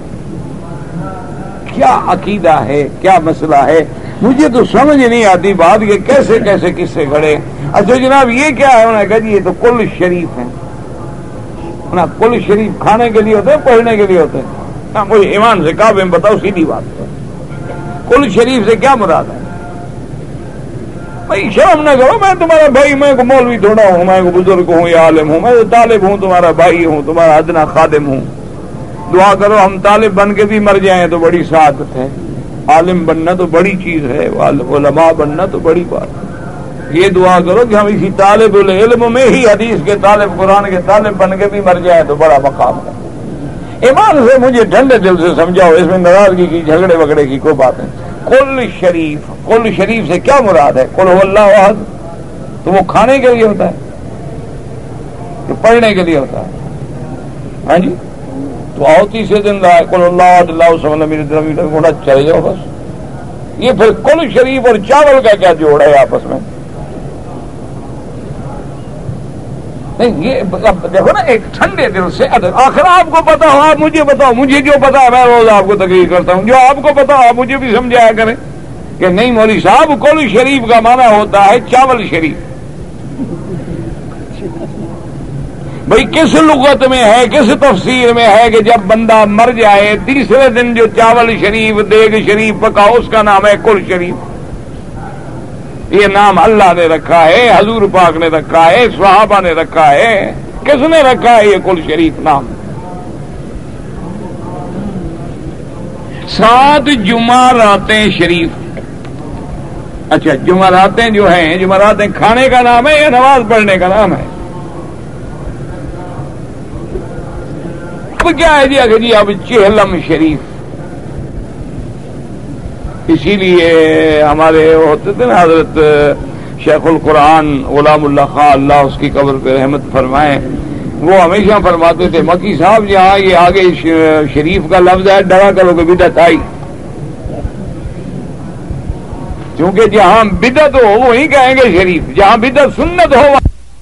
کیا عقیدہ ہے، کیا مسئلہ ہے؟ مجھے تو سمجھ نہیں آتی بات کہ کیسے کیسے کس سے کھڑے. اچھا جناب یہ کیا ہے؟ انہوں نے کہا جی یہ تو کل شریف ہے نا. کل شریف کھانے کے لیے ہوتے ہیں، پڑھنے کے لیے ہوتے ہیں؟ مجھے ایمان سے کہا میں بتاؤ سیدھی بات. کل شریف سے کیا مراد ہے؟ بھائی شرم نہ کرو، میں تمہارا بھائی، میں کو مولوی تھوڑا ہوں، میں کو بزرگ ہوں یا عالم ہوں، میں تو طالب ہوں، تمہارا بھائی ہوں، تمہارا ادنا خادم ہوں. دعا کرو ہم طالب بن کے بھی مر جائیں تو بڑی سعادت ہے. عالم بننا تو بڑی چیز ہے، علماء بننا تو بڑی بات ہے. یہ دعا کرو کہ ہم اسی طالب العلم میں ہی حدیث کے طالب قرآن کے طالب بن کے بھی مر جائے تو بڑا مقام ہے. ایمان سے مجھے ٹھنڈے دل سے سمجھاؤ، اس میں ناراضگی کی جھگڑے وگڑے کی کوئی بات نہیں. کل شریف سے کیا مراد ہے؟ قل هو اللہ احد، تو وہ کھانے کے لیے ہوتا ہے کہ پڑھنے کے لیے ہوتا ہے؟ ہاں جی، تو آؤ تیسرے دن رہا ہے قل اللہ احد اللہ الصمد لم یلد ولم یولد گھوڑا چلے جاؤ بس. یہ پھر کل شریف اور چاول کا کیا جوڑ ہے آپس میں؟ نہیں، یہ دیکھو نا، ایک ٹھنڈے دل سے آخر آپ کو پتا ہو، آپ مجھے بتاؤ، مجھے جو پتا ہے میں روز آپ کو تقریر کرتا ہوں، جو آپ کو پتا ہو آپ مجھے بھی سمجھایا کریں کہ نہیں مولوی صاحب، کل شریف کا معنی ہوتا ہے چاول شریف. بھئی کس لغت میں ہے، کس تفسیر میں ہے کہ جب بندہ مر جائے تیسرے دن جو چاول شریف دیگ شریف پکا اس کا نام ہے کل شریف؟ یہ نام اللہ نے رکھا ہے، حضور پاک نے رکھا ہے، صحابہ نے رکھا ہے، کس نے رکھا ہے یہ کل شریف نام؟ 7 جمعراتیں شریف. اچھا، جمعراتیں جو ہیں، جمعراتیں کھانے کا نام ہے یا نماز پڑھنے کا نام ہے؟ اب کیا ہے جی اب چہلم شریف. اسی لیے ہمارے ہوتے تھے نا حضرت شیخ القرآن غلام اللہ خان، اللہ اس کی قبر پہ رحمت فرمائے، وہ ہمیشہ فرماتے تھے مکی صاحب جہاں یہ آگے شریف کا لفظ ہے ڈرا کرو کہ بدعت آئی، کیونکہ جہاں بدعت ہو وہیں کہیں گے شریف، جہاں بدعت سنت ہو.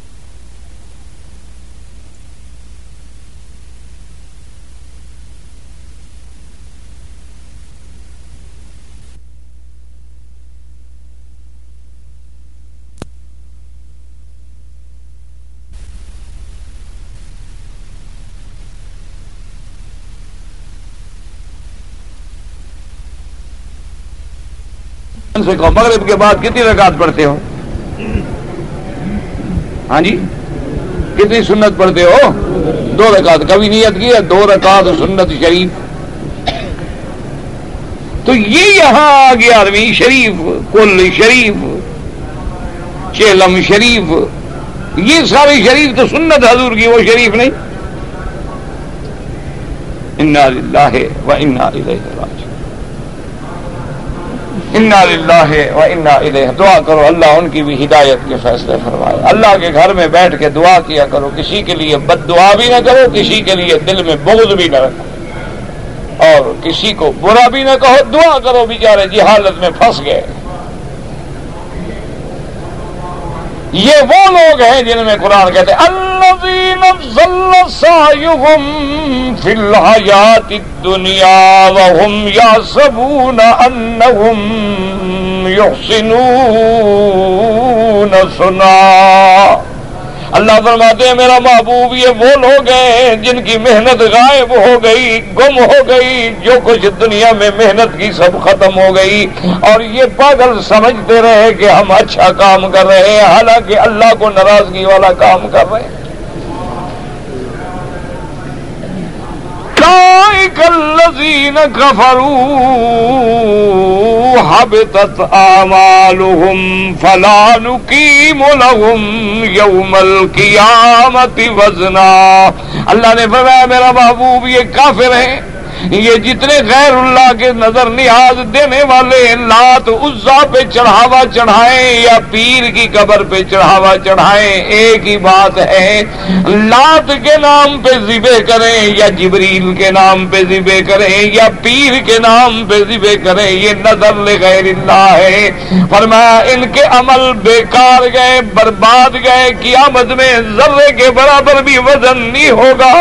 سے کہو مغرب کے بعد کتنی رکعت پڑھتے ہو؟ ہاں جی، کتنی سنت پڑھتے ہو؟ 2 رکعت. کبھی نیت کی ہے 2 رکعت سنت شریف؟ تو یہ یہاں 11ویں شریف، کل شریف، چہلم شریف، یہ سارے شریف تو سنت حضور کی، وہ شریف نہیں. انا للہ و انا الیہ راجعون، انا للہ و انا الیہ. دعا کرو اللہ ان کی بھی ہدایت کے فیصلے فرمائے. اللہ کے گھر میں بیٹھ کے دعا کیا کرو، کسی کے لیے بد دعا بھی نہ کرو، کسی کے لیے دل میں بغض بھی نہ رکھو، اور کسی کو برا بھی نہ کہو. دعا کرو، بیچارے جہالت میں پھنس گئے. یہ وہ لوگ ہیں جن میں قرآن کہتے ہیں الذین ضل سعیہم فی الحیاۃ الدنیا وہم یحسبون انہم یحسنون صنعا. اللہ فرماتے ہیں میرا محبوب یہ وہ لوگ ہیں جن کی محنت غائب ہو گئی، گم ہو گئی، جو کچھ دنیا میں محنت کی سب ختم ہو گئی، اور یہ پاگل سمجھتے رہے کہ ہم اچھا کام کر رہے ہیں، حالانکہ اللہ کو ناراضگی والا کام کر رہے ہیں. اولئک الذین کفروا حبطت اعمالهم فلا نقیم لهم یوم القیامت وزنا. اللہ نے فرمایا میرا محبوب یہ کافر ہیں، یہ جتنے غیر اللہ کے نظر نیاز دینے والے لات عزا پہ چڑھاوا چڑھائیں یا پیر کی قبر پہ چڑھاوا چڑھائیں، ایک ہی بات ہے. لات کے نام پہ ذبح کریں یا جبریل کے نام پہ ذبح کریں یا پیر کے نام پہ ذبح کریں، یہ نظر لغیر اللہ ہے. فرمایا ان کے عمل بیکار گئے، برباد گئے، قیامت میں ذرے کے برابر بھی وزن نہیں ہوگا.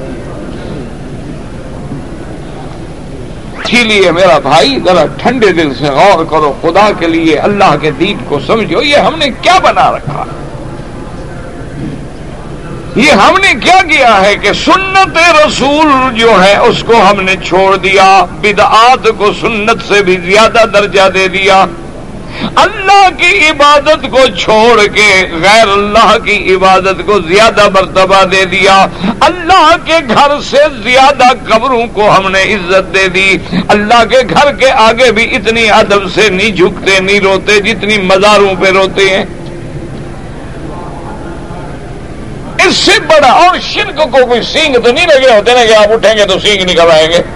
اسی لیے میرا بھائی ذرا ٹھنڈے دل سے غور کرو، خدا کے لیے اللہ کے دین کو سمجھو. یہ ہم نے کیا بنا رکھا، یہ ہم نے کیا کیا ہے کہ سنت رسول جو ہے اس کو ہم نے چھوڑ دیا، بدعات کو سنت سے بھی زیادہ درجہ دے دیا، اللہ کی عبادت کو چھوڑ کے غیر اللہ کی عبادت کو زیادہ مرتبہ دے دیا، اللہ کے گھر سے زیادہ قبروں کو ہم نے عزت دے دی. اللہ کے گھر کے آگے بھی اتنی ادب سے نہیں جھکتے نہیں روتے جتنی مزاروں پہ روتے ہیں. اس سے بڑا اور شرک کو کوئی سینگ تو نہیں لگے ہوتے نا کہ آپ اٹھیں گے تو سینگ نکل آئیں گے.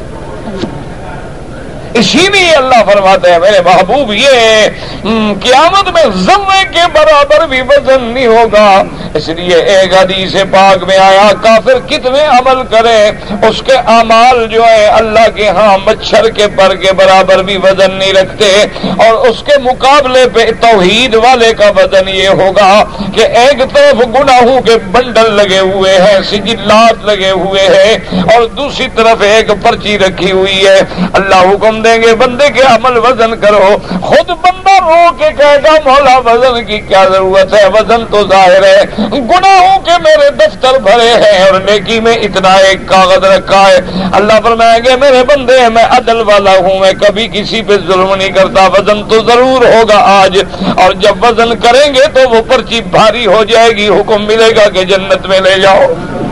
اسی لیے اللہ فرماتے ہیں میرے محبوب یہ قیامت میں ذرے کے برابر بھی وزن نہیں ہوگا. اس لیے ایک حدیث پاک میں آیا کافر کتنے عمل کرے اس کے اعمال جو ہے اللہ کے ہاں مچھر کے پر کے برابر بھی وزن نہیں رکھتے. اور اس کے مقابلے پہ توحید والے کا وزن یہ ہوگا کہ ایک طرف گناہوں کے بنڈل لگے ہوئے ہیں, سجلات لگے ہوئے ہیں, اور دوسری طرف ایک پرچی رکھی ہوئی ہے. اللہ حکم دیں گے بندے کے عمل وزن کرو. خود بندہ رو کے کہے گا مولا وزن کی کیا ضرورت ہے, وزن تو ظاہر ہے, گناہوں کے میرے دفتر بھرے ہیں اور نیکی میں اتنا ایک کاغذ رکھا ہے. اللہ فرمائیں گے میرے بندے میں عدل والا ہوں, میں کبھی کسی پہ ظلم نہیں کرتا, وزن تو ضرور ہوگا آج. اور جب وزن کریں گے تو وہ پرچی بھاری ہو جائے گی, حکم ملے گا کہ جنت میں لے جاؤ.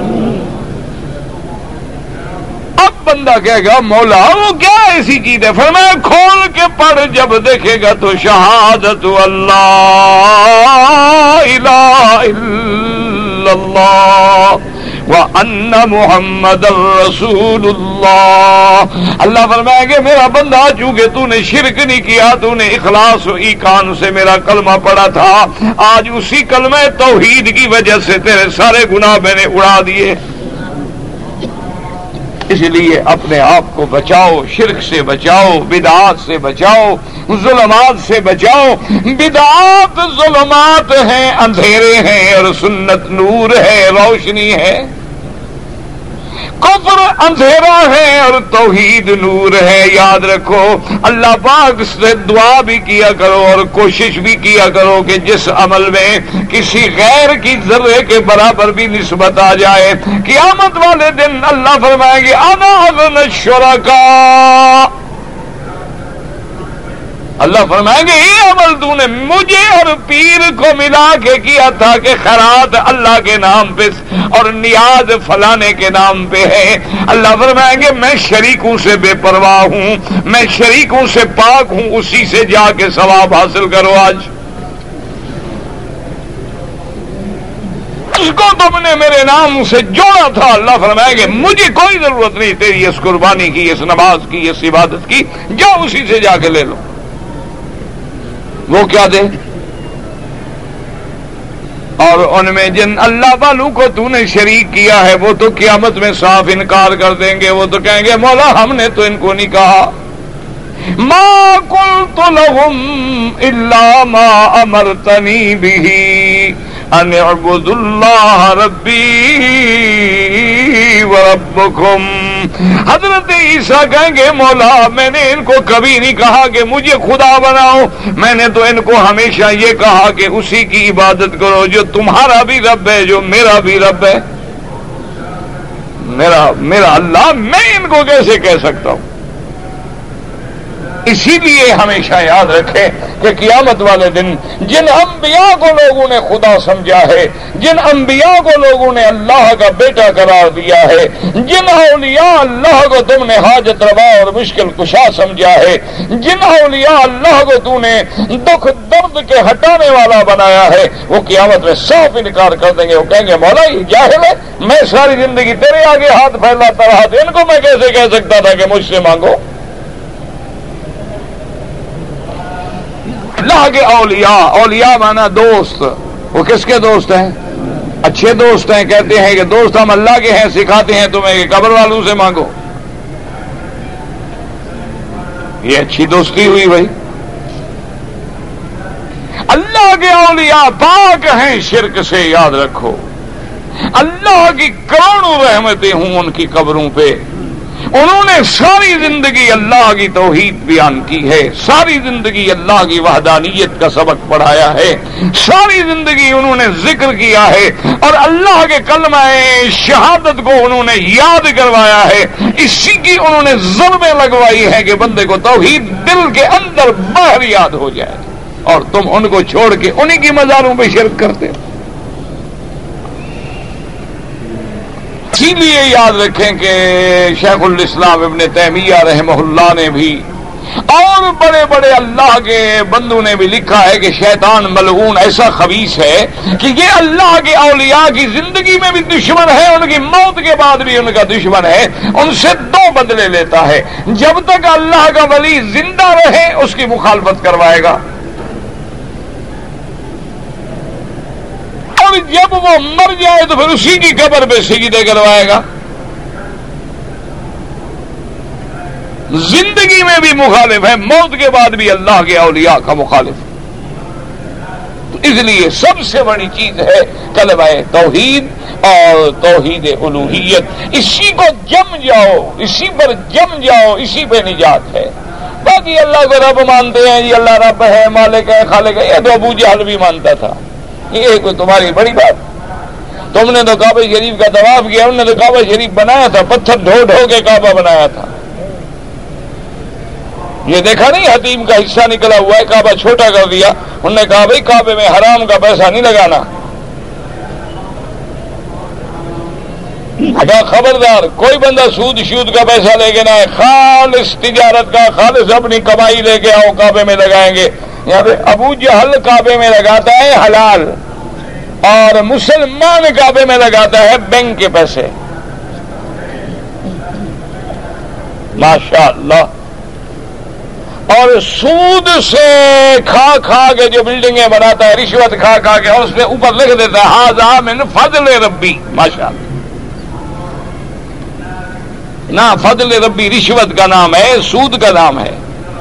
بندہ کہے گا مولا وہ کیا ایسی چیز ہے؟ فرمایا کھول کے پڑھ, جب دیکھے گا تو شہادت اللہ الہ الا اللہ وان محمد رسول اللہ. اللہ فرمائے گے میرا بندہ چونکہ تو نے شرک نہیں کیا, تو نے اخلاص و ایقان سے میرا کلمہ پڑھا تھا, آج اسی کلمہ توحید کی وجہ سے تیرے سارے گناہ میں نے اڑا دیے. اس لیے اپنے آپ کو بچاؤ, شرک سے بچاؤ, بدعات سے بچاؤ, ظلمات سے بچاؤ. بدعات ظلمات ہیں, اندھیرے ہیں, اور سنت نور ہے, روشنی ہے. کفر اندھیرا ہے اور توحید نور ہے. یاد رکھو اللہ پاک سے دعا بھی کیا کرو اور کوشش بھی کیا کرو کہ جس عمل میں کسی غیر کی ذرے کے برابر بھی نسبت آ جائے, قیامت والے دن اللہ فرمائیں گے انا اغنی الشرکاء. اللہ فرمائیں گے یہ عمل تو نے مجھے اور پیر کو ملا کے کیا تھا کہ خیرات اللہ کے نام پہ اور نیاز فلانے کے نام پہ ہے. اللہ فرمائیں گے میں شریکوں سے بے پرواہ ہوں, میں شریکوں سے پاک ہوں, اسی سے جا کے ثواب حاصل کرو. آج اس کو تم نے میرے نام سے جوڑا تھا, اللہ فرمائیں گے مجھے کوئی ضرورت نہیں تیری اس قربانی کی, اس نماز کی, اس عبادت کی, جاؤ اسی سے جا کے لے لو. وہ کیا دے؟ اور ان میں جن اللہ والوں کو تو نے شریک کیا ہے وہ تو قیامت میں صاف انکار کر دیں گے. وہ تو کہیں گے مولا ہم نے تو ان کو نہیں کہا, ما قلت لهم الا ما امرتنی به ان اعبدوا اللہ ربی وربکم. حضرت عیسیٰ کہیں گے مولا میں نے ان کو کبھی نہیں کہا کہ مجھے خدا بناؤ, میں نے تو ان کو ہمیشہ یہ کہا کہ اسی کی عبادت کرو جو تمہارا بھی رب ہے, جو میرا بھی رب ہے. میرا اللہ میں ان کو کیسے کہہ سکتا ہوں؟ اسی لیے ہمیشہ یاد رکھیں کہ قیامت والے دن جن انبیاء کو لوگوں نے خدا سمجھا ہے, جن انبیاء کو لوگوں نے اللہ کا بیٹا قرار دیا ہے, جن اولیاء اللہ کو تم نے حاجت روا اور مشکل کشا سمجھا ہے, جن اولیاء اللہ کو تم نے دکھ درد کے ہٹانے والا بنایا ہے, وہ قیامت میں صاف انکار کر دیں گے. وہ کہیں گے مولا یہ جاہل ہے, میں ساری زندگی تیرے آگے ہاتھ پھیلاتا رہا, ان کو میں کیسے کہہ سکتا تھا کہ مجھ سے مانگو. اللہ کے اولیاء مانا دوست. وہ کس کے دوست ہیں؟ اچھے دوست ہیں. کہتے ہیں کہ دوست ہم اللہ کے ہیں, سکھاتے ہیں تمہیں کہ قبر والوں سے مانگو. یہ اچھی دوستی ہوئی بھائی. اللہ کے اولیاء پاک ہیں شرک سے. یاد رکھو اللہ کی کروڑوں رحمتیں ہوں ان کی قبروں پہ. انہوں نے ساری زندگی اللہ کی توحید بیان کی ہے, ساری زندگی اللہ کی وحدانیت کا سبق پڑھایا ہے, ساری زندگی انہوں نے ذکر کیا ہے, اور اللہ کے کلمہ شہادت کو انہوں نے یاد کروایا ہے. اسی کی انہوں نے ضربیں لگوائی ہیں کہ بندے کو توحید دل کے اندر باہر یاد ہو جائے, اور تم ان کو چھوڑ کے انہی کی مزاروں پہ شرک کرتے. اسی لیے یاد رکھیں کہ شیخ الاسلام ابن تیمیہ رحمہ اللہ نے بھی اور بڑے بڑے اللہ کے بندوں نے بھی لکھا ہے کہ شیطان ملعون ایسا خبیث ہے کہ یہ اللہ کے اولیاء کی زندگی میں بھی دشمن ہے، ان کی موت کے بعد بھی ان کا دشمن ہے، ان سے دو بدلے لیتا ہے۔ جب تک اللہ کا ولی زندہ رہے اس کی مخالفت کروائے گا، اور جب وہ مر جائے تو پھر اسی کی قبر پہ سجدے کروائے گا۔ زندگی میں بھی مخالف ہے، موت کے بعد بھی اللہ کے اولیاء کا مخالف۔ تو اس لیے سب سے بڑی چیز ہے کلمہ توحید اور توحید الوہیت، اسی کو جم جاؤ، اسی پر جم جاؤ، اسی پہ نجات ہے۔ باقی اللہ کو رب مانتے ہیں، یہ اللہ رب ہے، مالک ہے، خالق ہے، یہ تو ابو جہل بھی مانتا تھا، یہ کوئی تمہاری بڑی بات؟ تم نے تو کعبہ شریف کا طواف کیا، انہوں نے تو کعبہ شریف بنایا تھا، پتھر ڈھو ڈھو کے کعبہ بنایا تھا۔ یہ دیکھا نہیں حتیم کا حصہ نکلا ہوا ہے، کعبہ چھوٹا کر دیا، انہوں نے کہا بھائی کعبے میں حرام کا پیسہ نہیں لگانا۔ اگر خبردار کوئی بندہ سود شود کا پیسہ لے کے نہ ہے، خالص تجارت کا، خالص اپنی کمائی لے کے آؤ کعبے میں لگائیں گے۔ یہاں پہ ابو جہل کعبے میں لگاتا ہے حلال، اور مسلمان کعبے میں لگاتا ہے بینک کے پیسے۔ ماشاءاللہ۔ اور سود سے کھا کھا کے جو بلڈنگیں بناتا ہے، رشوت کھا کھا کے، اور اس پہ اوپر لکھ دیتا ہے ھذا من فضل ربی۔ ماشاءاللہ، نہ فضل ربی رشوت کا نام ہے، سود کا نام ہے۔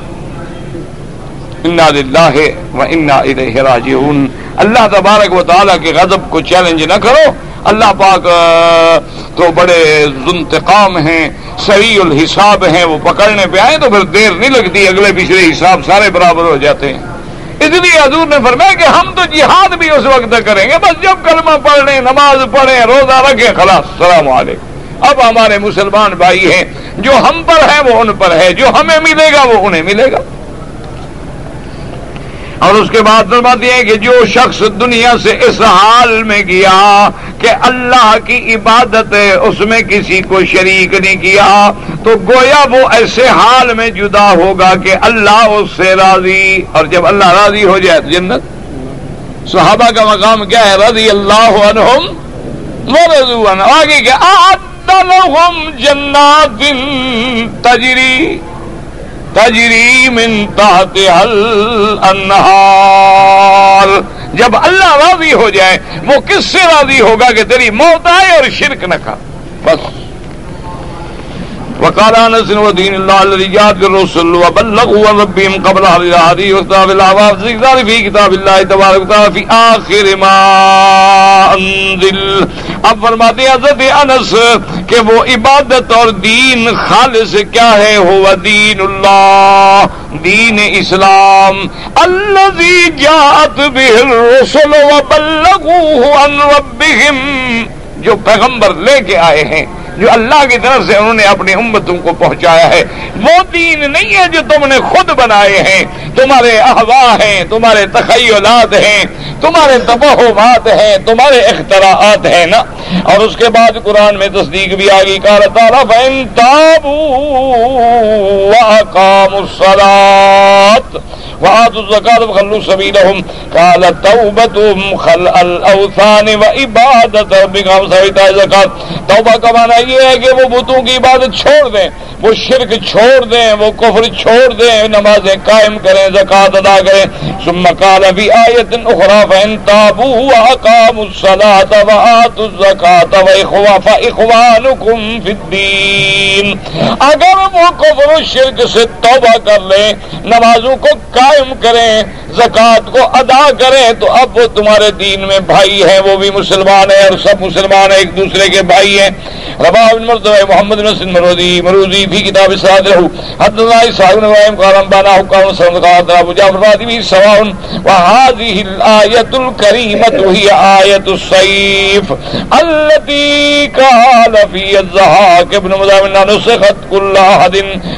انا للہ و انا الیہ راجعون۔ اللہ تبارک و تعالیٰ کے غضب کو چیلنج نہ کرو، اللہ پاک تو بڑے ذوالانتقام ہیں، سریع الحساب ہیں، وہ پکڑنے پہ آئے تو پھر دیر نہیں لگتی، اگلے پچھلے حساب سارے برابر ہو جاتے ہیں۔ اس لیے حضور نے فرمایا کہ ہم تو جہاد بھی اس وقت کریں گے بس جب کلمہ پڑھ لیں، نماز پڑھیں، روزہ رکھیں، خلاص السلام علیکم۔ اب ہمارے مسلمان بھائی ہیں، جو ہم پر ہے وہ ان پر ہے، جو ہمیں ملے گا وہ انہیں ملے گا۔ اور اس کے بعد فرماتے ہیں کہ جو شخص دنیا سے اس حال میں گیا کہ اللہ کی عبادت اس میں کسی کو شریک نہیں کیا، تو گویا وہ ایسے حال میں جدا ہوگا کہ اللہ اس سے راضی، اور جب اللہ راضی ہو جائے تو جنت۔ صحابہ کا مقام کیا ہے؟ رضی اللہ عنہم ورضوا عنہ۔ آگے کیا؟ اعد لهم جنات تجری من تحتها الانہار۔ جب اللہ راضی ہو جائے، وہ کس سے راضی ہوگا کہ تیری موت آئے اور شرک نہ کھا، بس۔ وقال انس ودين الله الذي جاء بالرسل وبلغوا ربهم قبل هذه وكتاب الله ذكر في كتاب الله تبارك وتعالى في آخر ما انزل۔ اب فرماتے ہیں حضرت انس کہ وہ عبادت اور دین خالص کیا ہے؟ هو دین اللہ، دین اسلام، الذي جاءت به الرسل وبلغوه عن ربهم، جو پیغمبر لے کے آئے ہیں، جو اللہ کی طرف سے انہوں نے اپنی امتوں کو پہنچایا ہے۔ وہ دین نہیں ہے جو تم نے خود بنائے ہیں، تمہارے احوا ہیں، تمہارے تخیلات ہیں، تمہارے توہمات ہیں، تمہارے اختراعات ہیں نا۔ اور اس کے بعد قرآن میں تصدیق بھی آ گئی، قال تعالیٰ فَإِن تَابُوا وَأَقَامُوا الصَّلَاةَ وَآتُوا الزَّكَاةَ فَخَلُّوا سَبِيلَهُمْ قَالَ تَوْبَتُهُمْ خَلْعَ الْأَوْثَانِ وَعِبَادَةَ رَبِّهِمْ وَإِيتَاءِ الزَّكَاةِ۔ توبہ کا معنی یہ ہے کہ وہ بتوں کی عبادت چھوڑ دیں، وہ شرک چھوڑ دیں، وہ کفر چھوڑ دیں، نمازیں قائم کریں، زکوٰۃ ادا کریں۔ ثم قال فی آیۃ اخری فإن تابوا وأقاموا الصلاة وآتوا الزکاة فإخوانکم فی الدین۔ اگر وہ کفر و شرک سے توبہ کر لیں، نمازوں کو قائم کریں، زکوٰۃ کو ادا کریں، تو اب وہ تمہارے دین میں بھائی ہیں، وہ بھی مسلمان ہیں، اور سب مسلمان ایک دوسرے کے بھائی ہیں۔ رواه ابن مرتضى محمد بن سن مروزی فی کتاب الصلاة له حدثنا اسحاق بن ابراہیم قال انبانا حكام سند قال ابو جعفر الفاطمی سواء وهذه الآية الكريمة هي آية السيف التي قال في الضحاك ابن مزاحم نسخت كل أحد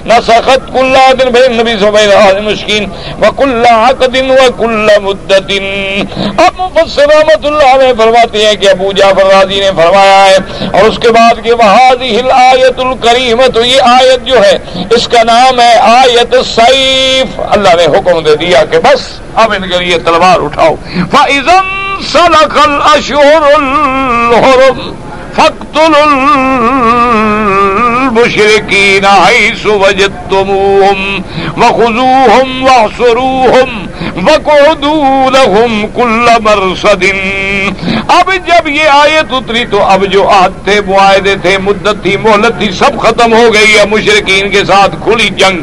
بين النبي صلى الله عليه وسلم المشكين وكل عقد وكل مدة۔ اب مفسر رحمۃ اللہ علیہ فرماتے ہیں کہ ابو جعفر راضی نے فرمایا ہے، اور اس کے بعد کہ وہذہ الآیۃ الکریمۃ، یہ آیت جو ہے اس کا نام ہے آیت السیف. اللہ نے حکم دے دیا کہ بس اب ان کے لیے تلوار اٹھاؤ. فَإِذَا انسَلَخَ الْأَشْهُرُ الْحُرُمُ فَاقْتُلُوا الْمُشْرِكِينَ حَيْثُ وَجَدتُّمُوهُمْ وَخُذُوهُمْ وَاحْصُرُوهُمْ وَاقْعُدُوا لَهُمْ كُلَّ مَرْصَدٍ. اب جب یہ آیت اتری تو اب جو عہد تھے، معاہدے تھے، مدت تھی، مہلت تھی، سب ختم ہو گئی ہے. مشرکین کے ساتھ کھلی جنگ.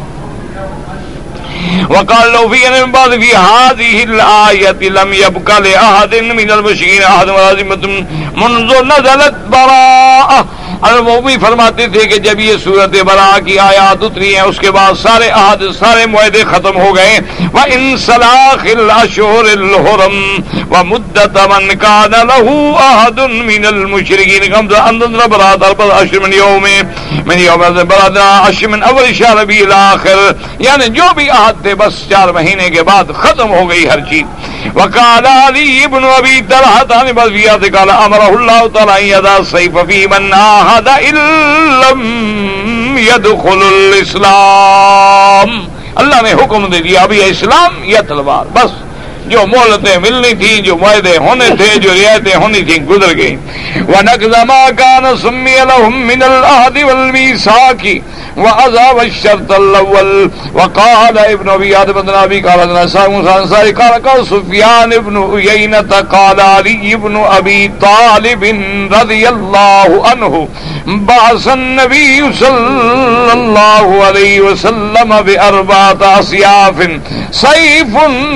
وقال لو في من بعد في هذه الآية لم يبق لأحد من المشركين أحد ولازمة منذ نزلت براءة. وہ بھی فرماتے تھے کہ جب یہ سورت براء کی آیات اتری ہیں اس کے بعد سارے عہد، سارے معاہدے ختم ہو گئے. وَإِنسَلَاخِ الْأَشْهُرِ الْحُرُمِ وَمُدَّةَ مَنْ كَانَ لَهُ عَهْدٌ مِنَ الْمُشْرِكِينَ أَنْ بَرَاءَةَ أَشْهُرٍ مِنْ يَوْمٍ بَرَاءَةَ أَشْهُرٍ مِنْ أَوَّلِ شَهْرِ رَبِيعِ الْآخِرِ. یعنی جو بھی عہد تھے بس 4 مہینے کے بعد ختم ہو گئی ہر چیز. وقال علي بن ابي طلحه عن بلفيات قال امره الله تعالى ان يدع السيف في من عاهد الا لم يدخل الاسلام. اللہ نے حکم دے دیا ابھی اسلام یا تلوار. بس جو مہلتیں ملنی تھیں، جو معاہدے ہونے تھے، جو رعایتیں ہونی تھیں گزر گئیں. وَنَقْضَ مَا كَانَ سُمِّيَ لَهُم مِّنَ الْعَهْدِ وَالْمِيثَاقِ وَعَذَابَ الشَّرْطَ الْأَوَّلِ. وقال ابن ابي عاصم بن ابي قال قال سفيان بن عيينة قال علي بن ابي طالب رضي الله عنه بعث النبي صلى الله عليه وسلم ب4 أسياف سيف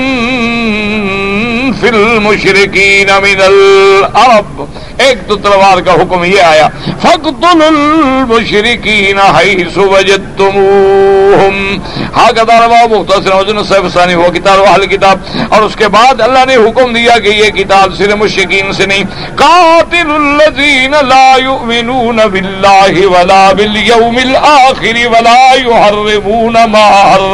فی المشرکین من العرب. ایک تو تلوار کا حکم یہ آیا فَاقْتُلُوا الْمُشْرِكِينَ حَيْثُ وَجَدتُّمُوهُمْ. هكذا رواه مختصر وزن السيف الثاني هو كتاب اہل کتاب. اور اس کے بعد اللہ نے حکم دیا کہ یہ کتاب صرف مشرکین سے نہیں. قَاتِلُوا الَّذِينَ لَا يُؤْمِنُونَ بِاللَّهِ وَلَا بِالْيَوْمِ الْآخِرِ وَلَا يُحَرِّمُونَ ما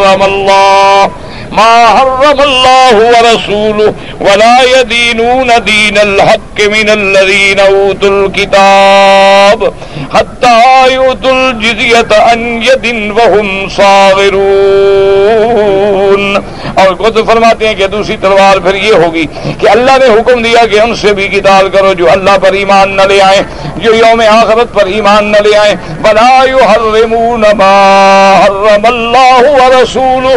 حرم الله ورسوله ولا يدينون دين الحق من الذين اوتوا الكتاب حتى يؤتوا الجزية عن يد وهم صاغرون. اور خود فرماتے ہیں کہ دوسری تلوار پھر یہ ہوگی کہ اللہ نے حکم دیا کہ ان سے بھی قتال کرو جو اللہ پر ایمان نہ لے آئیں، جو یوم آخرت پر ایمان نہ لے آئیں. ولا يحرمون ما حرم الله ورسوله.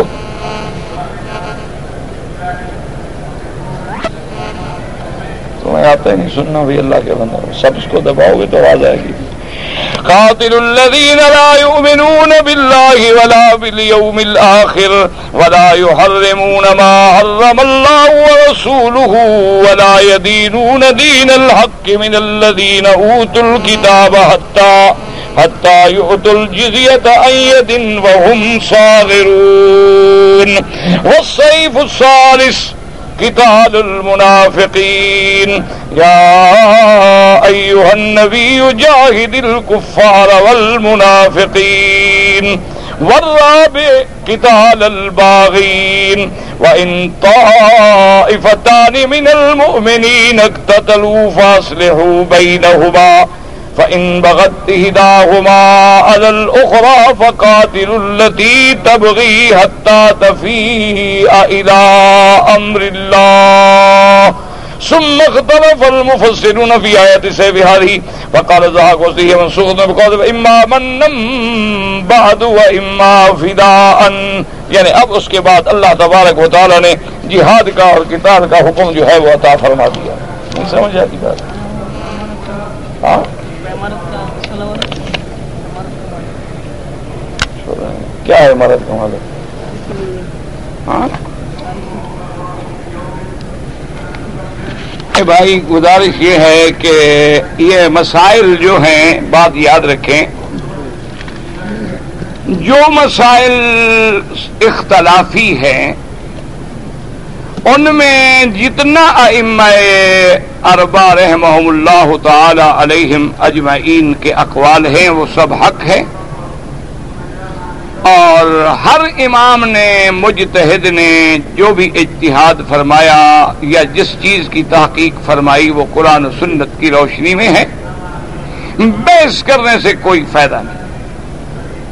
تمہیں آتا ہی نہیں سننا بھی اللہ کے بندہ، سب اس کو دباؤ گے تو آواز آئے گی. قاتلوا الذين لا يؤمنون بالله ولا باليوم الآخر ولا يحرمون ما حرم الله ورسوله ولا يدينون دين الحق من الذين أوتوا الكتاب حتى يؤتوا الجزية عن يد وهم صاغرون. والسيف الثالث قتال المنافقين. يا أيها النبي جاهد الكفار والمنافقين. والرابع قتال الباغين. وإن طائفتان من المؤمنين اقتتلوا فأصلحوا بينهما فإن بغت إحداهما على الأخرى فقاتلوا التي تبغي حتى تفيء إلى أمر الله. ثم اختلف المفسرون في آيات السيف هذه فقال الضحاك وصيه منسوخ بقول إما منا بعد وإما فداء. یعنی اب اس کے بعد اللہ تبارک و تعالی نے جہاد کا اور قتال کا حکم جو ہے وہ عطا فرما دیا. نہیں سمجھ آتی بات؟ ہاں کیا ہے مرد کا مالک؟ ہاں بھائی گزارش یہ ہے کہ یہ مسائل جو ہیں بات یاد رکھیں، جو مسائل اختلافی ہیں ان میں جتنا ائمہ اربعہ رحمہم اللہ تعالی علیہم اجمعین کے اقوال ہیں وہ سب حق ہیں، اور ہر امام نے مجتہد نے جو بھی اجتہاد فرمایا یا جس چیز کی تحقیق فرمائی وہ قرآن و سنت کی روشنی میں ہے. بحث کرنے سے کوئی فائدہ نہیں.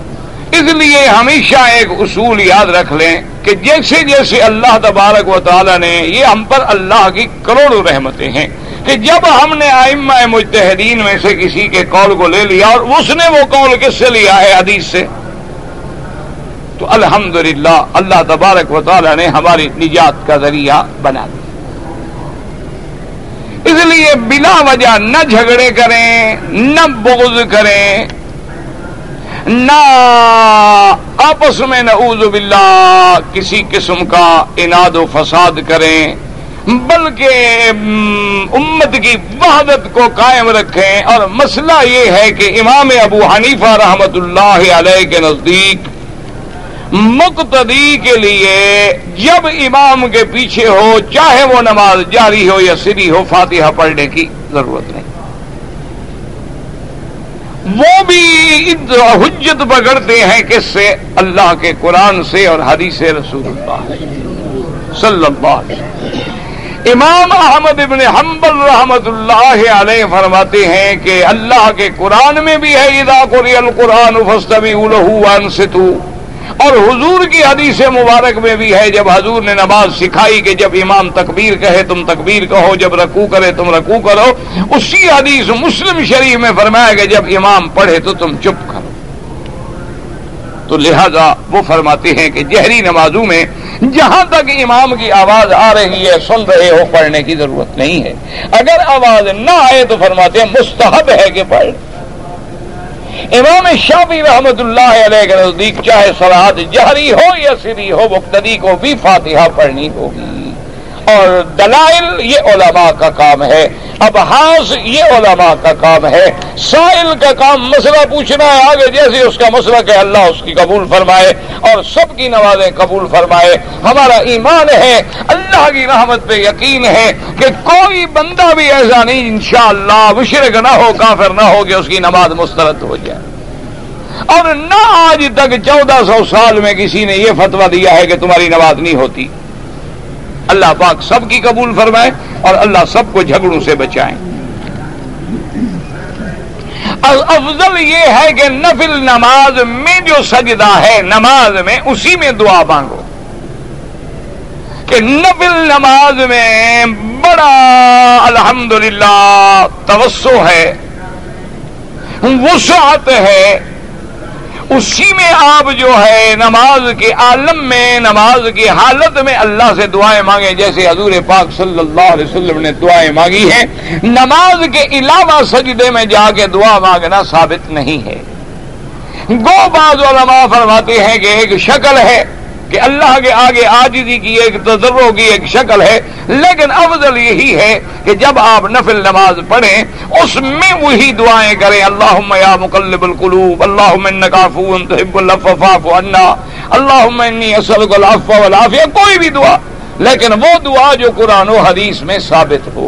اس لیے ہمیشہ ایک اصول یاد رکھ لیں کہ جیسے جیسے اللہ تبارک و تعالی نے یہ ہم پر اللہ کی کروڑوں رحمتیں ہیں کہ جب ہم نے ائمہ مجتہدین میں سے کسی کے قول کو لے لیا اور اس نے وہ قول کس سے لیا ہے؟ حدیث سے، تو الحمدللہ اللہ تبارک و تعالی نے ہماری نجات کا ذریعہ بنا دیا۔ اس لیے بلا وجہ نہ جھگڑے کریں، نہ بغض کریں، نہ آپس میں نعوذ باللہ کسی قسم کا اناد و فساد کریں، بلکہ امت کی وحدت کو قائم رکھیں۔ اور مسئلہ یہ ہے کہ امام ابو حنیفہ رحمت اللہ علیہ کے نزدیک مقتدی کے لیے جب امام کے پیچھے ہو، چاہے وہ نماز جاری ہو یا سری ہو، فاتحہ پڑھنے کی ضرورت نہیں۔ وہ بھی حجت پکڑتے ہیں کس سے؟ اللہ کے قرآن سے اور حدیث رسول اللہ صلی اللہ علیہ وسلم۔ امام احمد ابن حنبل رحمت اللہ علیہ فرماتے ہیں کہ اللہ کے قرآن میں بھی ہے اذا قرئ القرآن فاستمعوا له وانصتوا، اور حضور کی حدیث مبارک میں بھی ہے جب حضور نے نماز سکھائی کہ جب امام تکبیر کہے تم تکبیر کہو، جب رکوع کرے تم رکوع کرو۔ اسی حدیث مسلم شریف میں فرمایا کہ جب امام پڑھے تو تم چپ کرو۔ تو لہذا وہ فرماتے ہیں کہ جہری نمازوں میں جہاں تک امام کی آواز آ رہی ہے، سن رہے ہو، پڑھنے کی ضرورت نہیں ہے۔ اگر آواز نہ آئے تو فرماتے ہیں مستحب ہے کہ پڑھ۔ امام شافعی رحمت اللہ علیہ کے نزدیک چاہے صلاۃ جہری ہو یا سری ہو، مقتدی کو بھی فاتحہ پڑھنی ہوگی۔ اور دلائل یہ علماء کا کام ہے، ابحاث یہ علماء کا کام ہے، سائل کا کام مسئلہ پوچھنا ہے، آگے جیسے اس کا مسئلہ کہ اللہ اس کی قبول فرمائے اور سب کی نمازیں قبول فرمائے۔ ہمارا ایمان ہے، اللہ کی رحمت پہ یقین ہے کہ کوئی بندہ بھی ایسا نہیں انشاءاللہ مشرک نہ ہو، کافر نہ ہو کہ اس کی نماز مسترد ہو جائے۔ اور نہ آج تک 1400 سال میں کسی نے یہ فتویٰ دیا ہے کہ تمہاری نماز نہیں ہوتی۔ اللہ پاک سب کی قبول فرمائے اور اللہ سب کو جھگڑوں سے بچائیں۔ افضل یہ ہے کہ نفل نماز میں جو سجدہ ہے نماز میں، اسی میں دعا مانگو، کہ نفل نماز میں بڑا الحمدللہ توسع ہے، وسعت ہے، اسی میں آپ جو ہے نماز کے عالم میں، نماز کی حالت میں اللہ سے دعائیں مانگیں جیسے حضور پاک صلی اللہ علیہ وسلم نے دعائیں مانگی ہیں۔ نماز کے علاوہ سجدے میں جا کے دعا مانگنا ثابت نہیں ہے۔ گو بعض علماء فرماتے ہیں کہ ایک شکل ہے کہ اللہ کے آگے عاجزی کی، ایک تضرع کی ایک شکل ہے، لیکن افضل یہی ہے کہ جب آپ نفل نماز پڑھیں اس میں وہی دعائیں کریں، اللہم یا مقلب القلوب، اللہم انک عفو تحب العفو فاعف عنا، اللہم انی اسألک العفو والعافیہ، کوئی بھی دعا، لیکن وہ دعا جو قرآن و حدیث میں ثابت ہو۔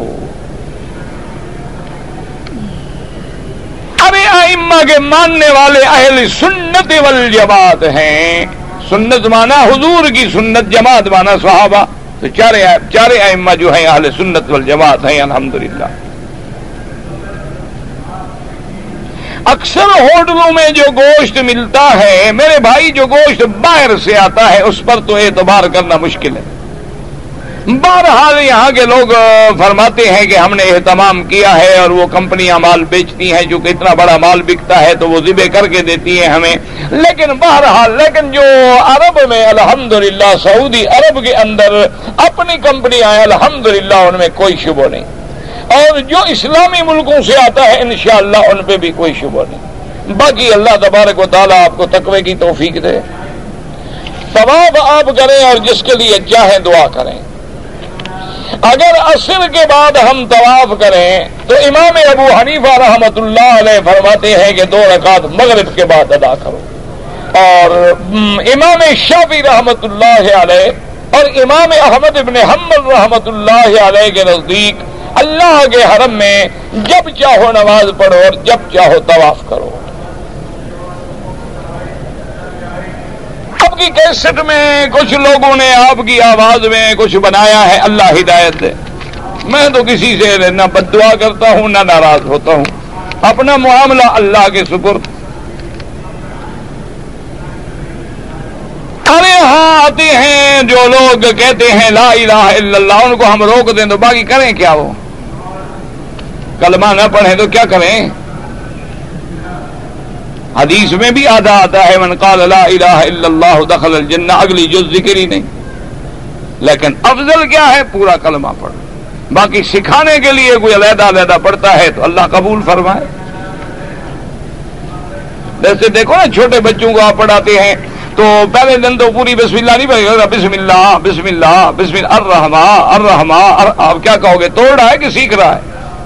اب ائمہ کے ماننے والے اہل سنت والجماعت ہیں۔ سنت مانا حضور کی سنت، جماعت مانا صحابہ، تو چارے ائمہ جو ہیں اہل سنت والجماعت ہیں الحمدللہ۔ اکثر ہوٹلوں میں جو گوشت ملتا ہے میرے بھائی، جو گوشت باہر سے آتا ہے اس پر تو اعتبار کرنا مشکل ہے۔ بہرحال یہاں کے لوگ فرماتے ہیں کہ ہم نے اہتمام کیا ہے اور وہ کمپنیاں مال بیچتی ہیں، چونکہ اتنا بڑا مال بکتا ہے تو وہ ذبح کر کے دیتی ہیں ہمیں، لیکن بہرحال جو عرب میں الحمدللہ، سعودی عرب کے اندر اپنی کمپنیاں ہیں الحمدللہ، ان میں کوئی شبہ نہیں، اور جو اسلامی ملکوں سے آتا ہے انشاءاللہ ان پہ بھی کوئی شبہ نہیں۔ باقی اللہ تبارک و تعالیٰ آپ کو تقوی کی توفیق دے۔ طواف آپ کریں اور جس کے لیے چاہیں دعا کریں۔ اگر عصر کے بعد ہم طواف کریں تو امام ابو حنیفہ رحمت اللہ علیہ فرماتے ہیں کہ 2 رکعت مغرب کے بعد ادا کرو، اور امام شافعی رحمت اللہ علیہ اور امام احمد ابن حنبل رحمت اللہ علیہ کے نزدیک اللہ کے حرم میں جب چاہو نماز پڑھو اور جب چاہو طواف کرو۔ آپ کی کیسٹ میں کچھ لوگوں نے آپ کی آواز میں کچھ بنایا ہے، اللہ ہدایت دے۔ میں تو کسی سے نہ بد دعا کرتا ہوں نہ ناراض ہوتا ہوں، اپنا معاملہ اللہ کے سپرد۔ آتے ہیں جو لوگ کہتے ہیں لا الہ الا اللہ، ان کو ہم روک دیں تو باقی کریں کیا؟ وہ کلمہ نہ پڑھیں تو کیا کریں؟ حدیث میں بھی آتا ہے من قال لا الہ الا اللہ دخل الجنہ، اگلی جز ذکر ہی نہیں. لیکن افضل کیا ہے؟ پورا کلمہ پڑھ. باقی سکھانے کے لیے کوئی علیحدہ پڑھتا ہے تو اللہ قبول فرمائے. جیسے دیکھو نا چھوٹے بچوں کو آپ پڑھاتے ہیں تو پہلے دن تو پوری بسم اللہ نہیں پڑھے گا، بسم اللہ بسم اللہ بسم اللہ الرحمٰ. آپ کیا کہو گے؟ توڑ رہا ہے کہ سیکھ رہا ہے؟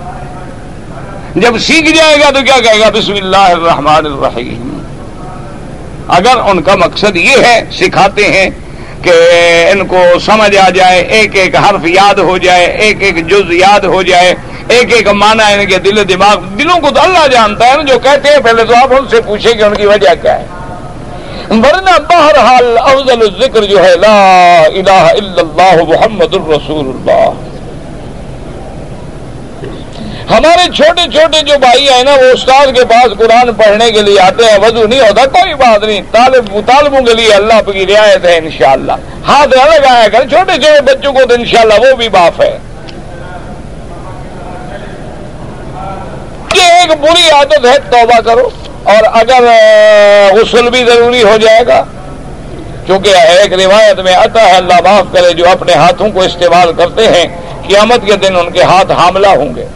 جب سیکھ جائے گا تو کیا کہے گا؟ بسم اللہ الرحمن الرحیم. اگر ان کا مقصد یہ ہے سکھاتے ہیں کہ ان کو سمجھ آ جائے، ایک ایک حرف یاد ہو جائے، ایک ایک جز یاد ہو جائے، ایک ایک معنی ان کے دل دماغ، دلوں کو تو اللہ جانتا ہے نا جو کہتے ہیں. پہلے تو آپ ان سے پوچھیں کہ ان کی وجہ کیا ہے. ورنہ بہرحال افضل الذکر جو ہے لا الہ الا اللہ محمد الرسول اللہ. ہمارے چھوٹے چھوٹے جو بھائی ہیں نا وہ استاد کے پاس قرآن پڑھنے کے لیے آتے ہیں، وضو نہیں ہوتا، کوئی بات نہیں، طالبوں کے لیے اللہ کی رعایت ہے انشاءاللہ. ہاتھ نہ لگایا کر چھوٹے چھوٹے بچوں کو تو انشاءاللہ وہ بھی معاف ہے. یہ ایک بری عادت ہے، توبہ کرو. اور اگر غسل بھی ضروری ہو جائے گا، کیونکہ ایک روایت میں آتا ہے اللہ معاف کرے جو اپنے ہاتھوں کو استعمال کرتے ہیں قیامت کے دن ان کے ہاتھ حاملہ ہوں گے.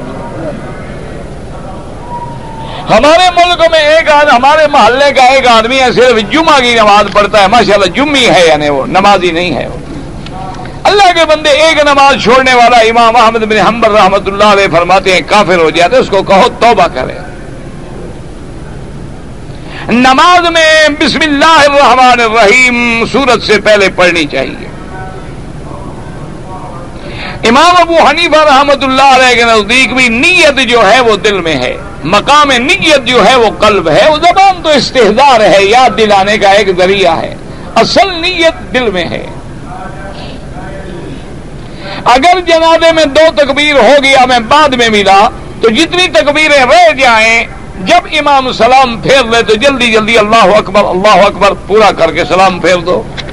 ہمارے ملک میں ہمارے محلے کا ایک آدمی ہے صرف جمعہ کی نماز پڑھتا ہے، ماشاءاللہ جمی ہے، یعنی وہ نمازی نہیں ہے. وہ اللہ کے بندے ایک نماز چھوڑنے والا امام احمد بن حنبل رحمۃ اللہ علیہ فرماتے ہیں کافر ہو جاتے. اس کو کہو توبہ کرے. نماز میں بسم اللہ الرحمن الرحیم سورت سے پہلے پڑھنی چاہیے. امام ابو حنیفہ رحمۃ اللہ علیہ کے نزدیک بھی نیت جو ہے وہ دل میں ہے، مقام نیت جو ہے وہ قلب ہے. وہ زبان تو استحضار ہے، یاد دلانے کا ایک ذریعہ ہے، اصل نیت دل میں ہے. اگر جنازے میں 2 تکبیر ہو گیا میں بعد میں ملا تو جتنی تکبیریں رہ جائیں جب امام سلام پھیر لے تو جلدی جلدی اللہ اکبر پورا کر کے سلام پھیر دو.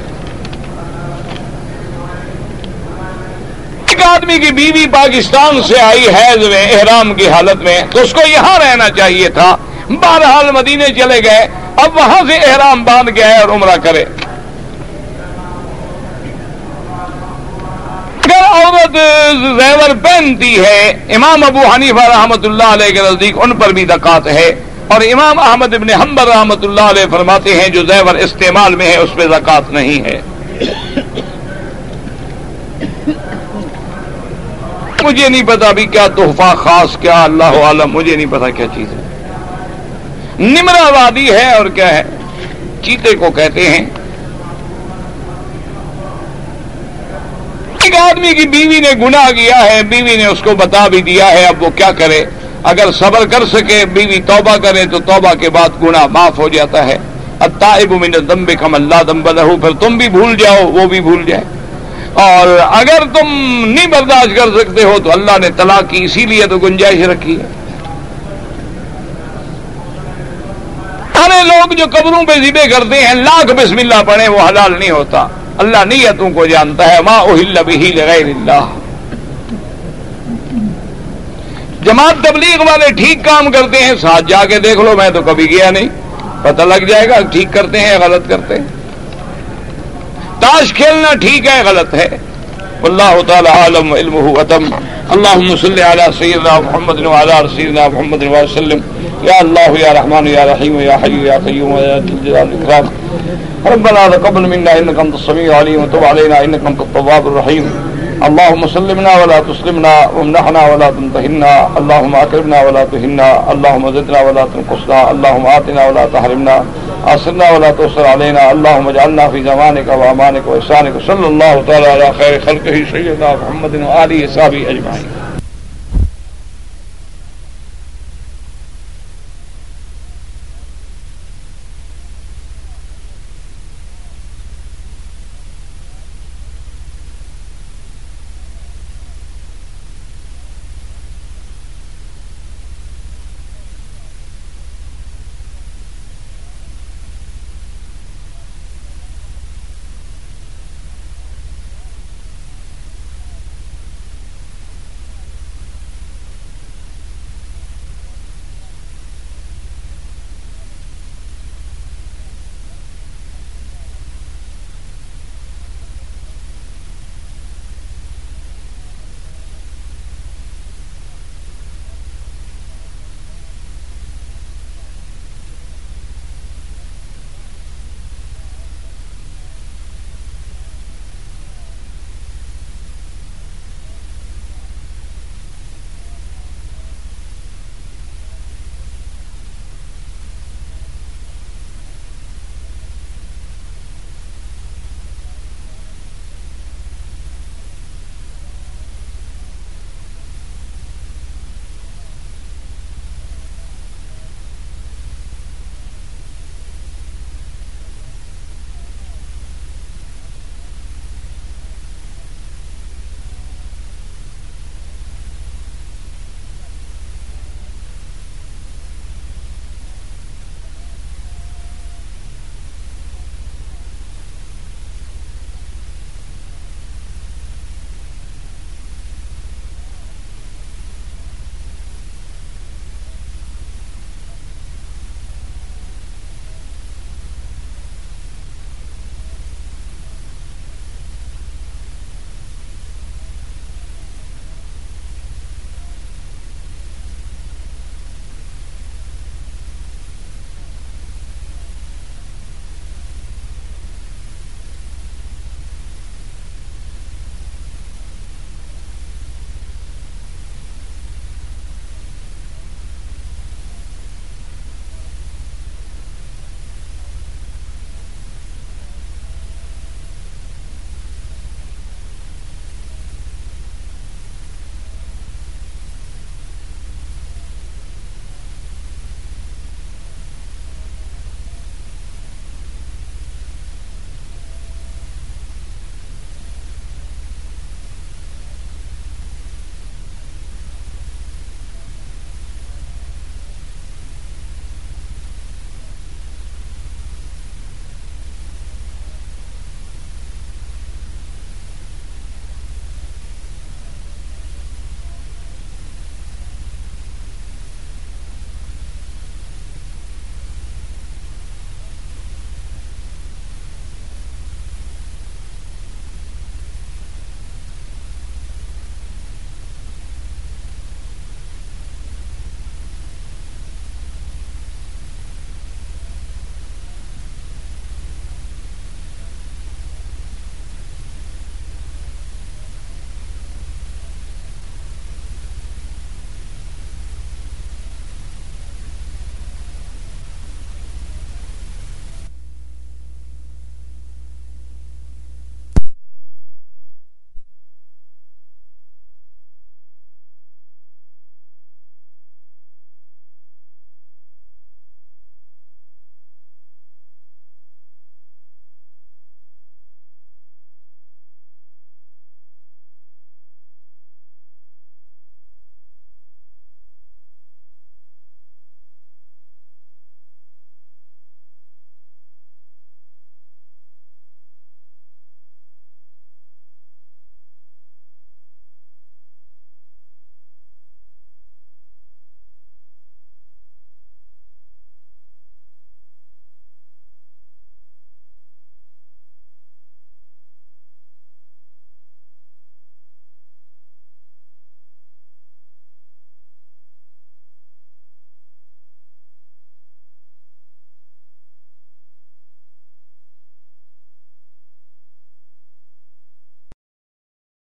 ایک آدمی کی بیوی پاکستان سے آئی حیض میں احرام کی حالت میں تو اس کو یہاں رہنا چاہیے تھا. بہرحال مدینے چلے گئے، اب وہاں سے احرام باندھ کے آئے اور عمرہ کرے. اگر عورت زیور پہنتی ہے امام ابو حنیفہ رحمۃ اللہ علیہ کے نزدیک ان پر بھی زکات ہے، اور امام احمد بن حنبل رحمۃ اللہ علیہ فرماتے ہیں جو زیور استعمال میں ہے اس پہ زکات نہیں ہے. مجھے نہیں پتا بھی کیا تحفہ خاص کیا اللہ عالم، مجھے نہیں پتا کیا چیز ہے. نمرا وادی ہے اور کیا ہے، چیتے کو کہتے ہیں. ایک آدمی کی بیوی نے گناہ کیا ہے، بیوی نے اس کو بتا بھی دیا ہے، اب وہ کیا کرے؟ اگر صبر کر سکے بیوی توبہ کرے تو توبہ کے بعد گناہ معاف ہو جاتا ہے. التائب من الذنب کمن لا ذنب لہ، پھر تم بھی بھول جاؤ وہ بھی بھول جائے. اور اگر تم نہیں برداشت کر سکتے ہو تو اللہ نے طلاق کی اسی لیے تو گنجائش رکھی ہے. سارے لوگ جو قبروں پہ ذبح کرتے ہیں لاکھ بسم اللہ پڑھیں وہ حلال نہیں ہوتا. اللہ نیتوں کو جانتا ہے. ما اہل بہ لغیر اللہ. جماعت تبلیغ والے ٹھیک کام کرتے ہیں، ساتھ جا کے دیکھ لو، میں تو کبھی گیا نہیں، پتہ لگ جائے گا ٹھیک کرتے ہیں یا غلط کرتے ہیں. تاش کھیلنا ٹھیک ہے غلط ہے. واللہ تعالی عالم علمہ اتم. اللہم صلی علی سیدنا محمد وعلی آل سیدنا محمد وسلم. یا اللہ یا رحمان یا رحیم یا حی یا قیوم یا ذی الجلال والاکرام. ربنا تقبل منا انك انت السميع العليم وتب علينا انك انت التواب الرحيم. اللهم سلمنا ولا تسلمنا وامنحنا ولا تمتحنا. اللهم اكرمنا ولا تهنا. اللهم زدنا ولا تنقصنا. اللهم آتنا ولا تحرمنا. آسرنا ولا تؤثر علينا. اللهم اجعلنا في زمانك وامانك واحسانك. صلى الله تعالى على خير خلقه سيدنا محمد وآله وصحبه اجمعين.